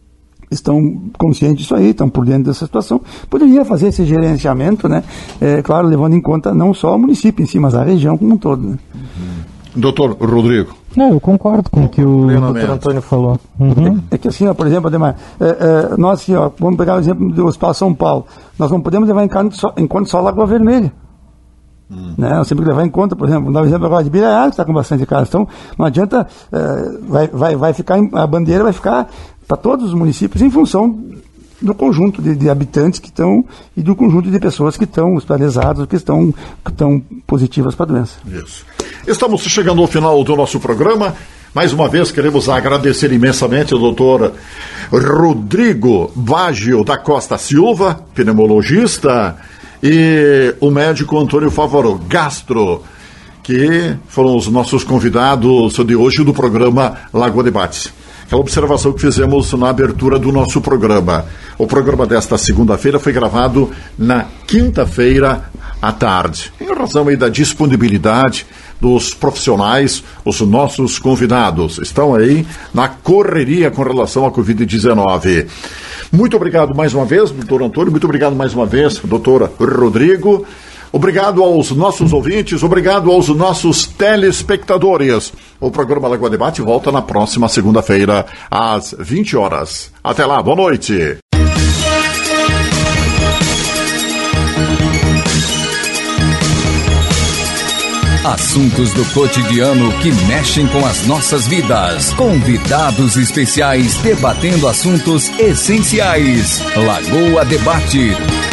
estão conscientes disso aí, estão por dentro dessa situação. Poderia fazer esse gerenciamento, né? É, claro, levando em conta não só o município em si, mas a região como um todo, né? Uhum. Doutor Rodrigo. Não, eu concordo com o que o doutor Antônio falou. Uhum. É, é que assim, ó, por exemplo, Ademar, é, é, nós assim, ó, vamos pegar o exemplo do Hospital São Paulo, nós não podemos levar em conta só, em conta só Lagoa Vermelha. Hum. Né? Nós temos que levar em conta, por exemplo, vamos dar um exemplo agora de Biraiara, que está com bastante casos. Então, não adianta, é, vai, vai, vai ficar, a bandeira vai ficar para todos os municípios em função do conjunto de, de habitantes que estão e do conjunto de pessoas que estão hospitalizadas, que estão, que estão positivas para a doença. Isso. Estamos chegando ao final do nosso programa. Mais uma vez queremos agradecer imensamente ao doutor Rodrigo Baggio da Costa Silva, pneumologista, e o médico Antônio Favaro, gastro, que foram os nossos convidados de hoje do programa Lagoa Debates. Aquela observação que fizemos na abertura do nosso programa. O programa desta segunda-feira foi gravado na quinta-feira à tarde, em razão aí da disponibilidade dos profissionais, os nossos convidados estão aí na correria com relação à covid dezenove. Muito obrigado mais uma vez, doutor Antônio, muito obrigado mais uma vez, doutor Rodrigo. Obrigado aos nossos ouvintes, obrigado aos nossos telespectadores. O programa Lagoa Debate volta na próxima segunda-feira, às vinte horas. Até lá, boa noite. Assuntos do cotidiano que mexem com as nossas vidas. Convidados especiais debatendo assuntos essenciais. Lagoa Debate.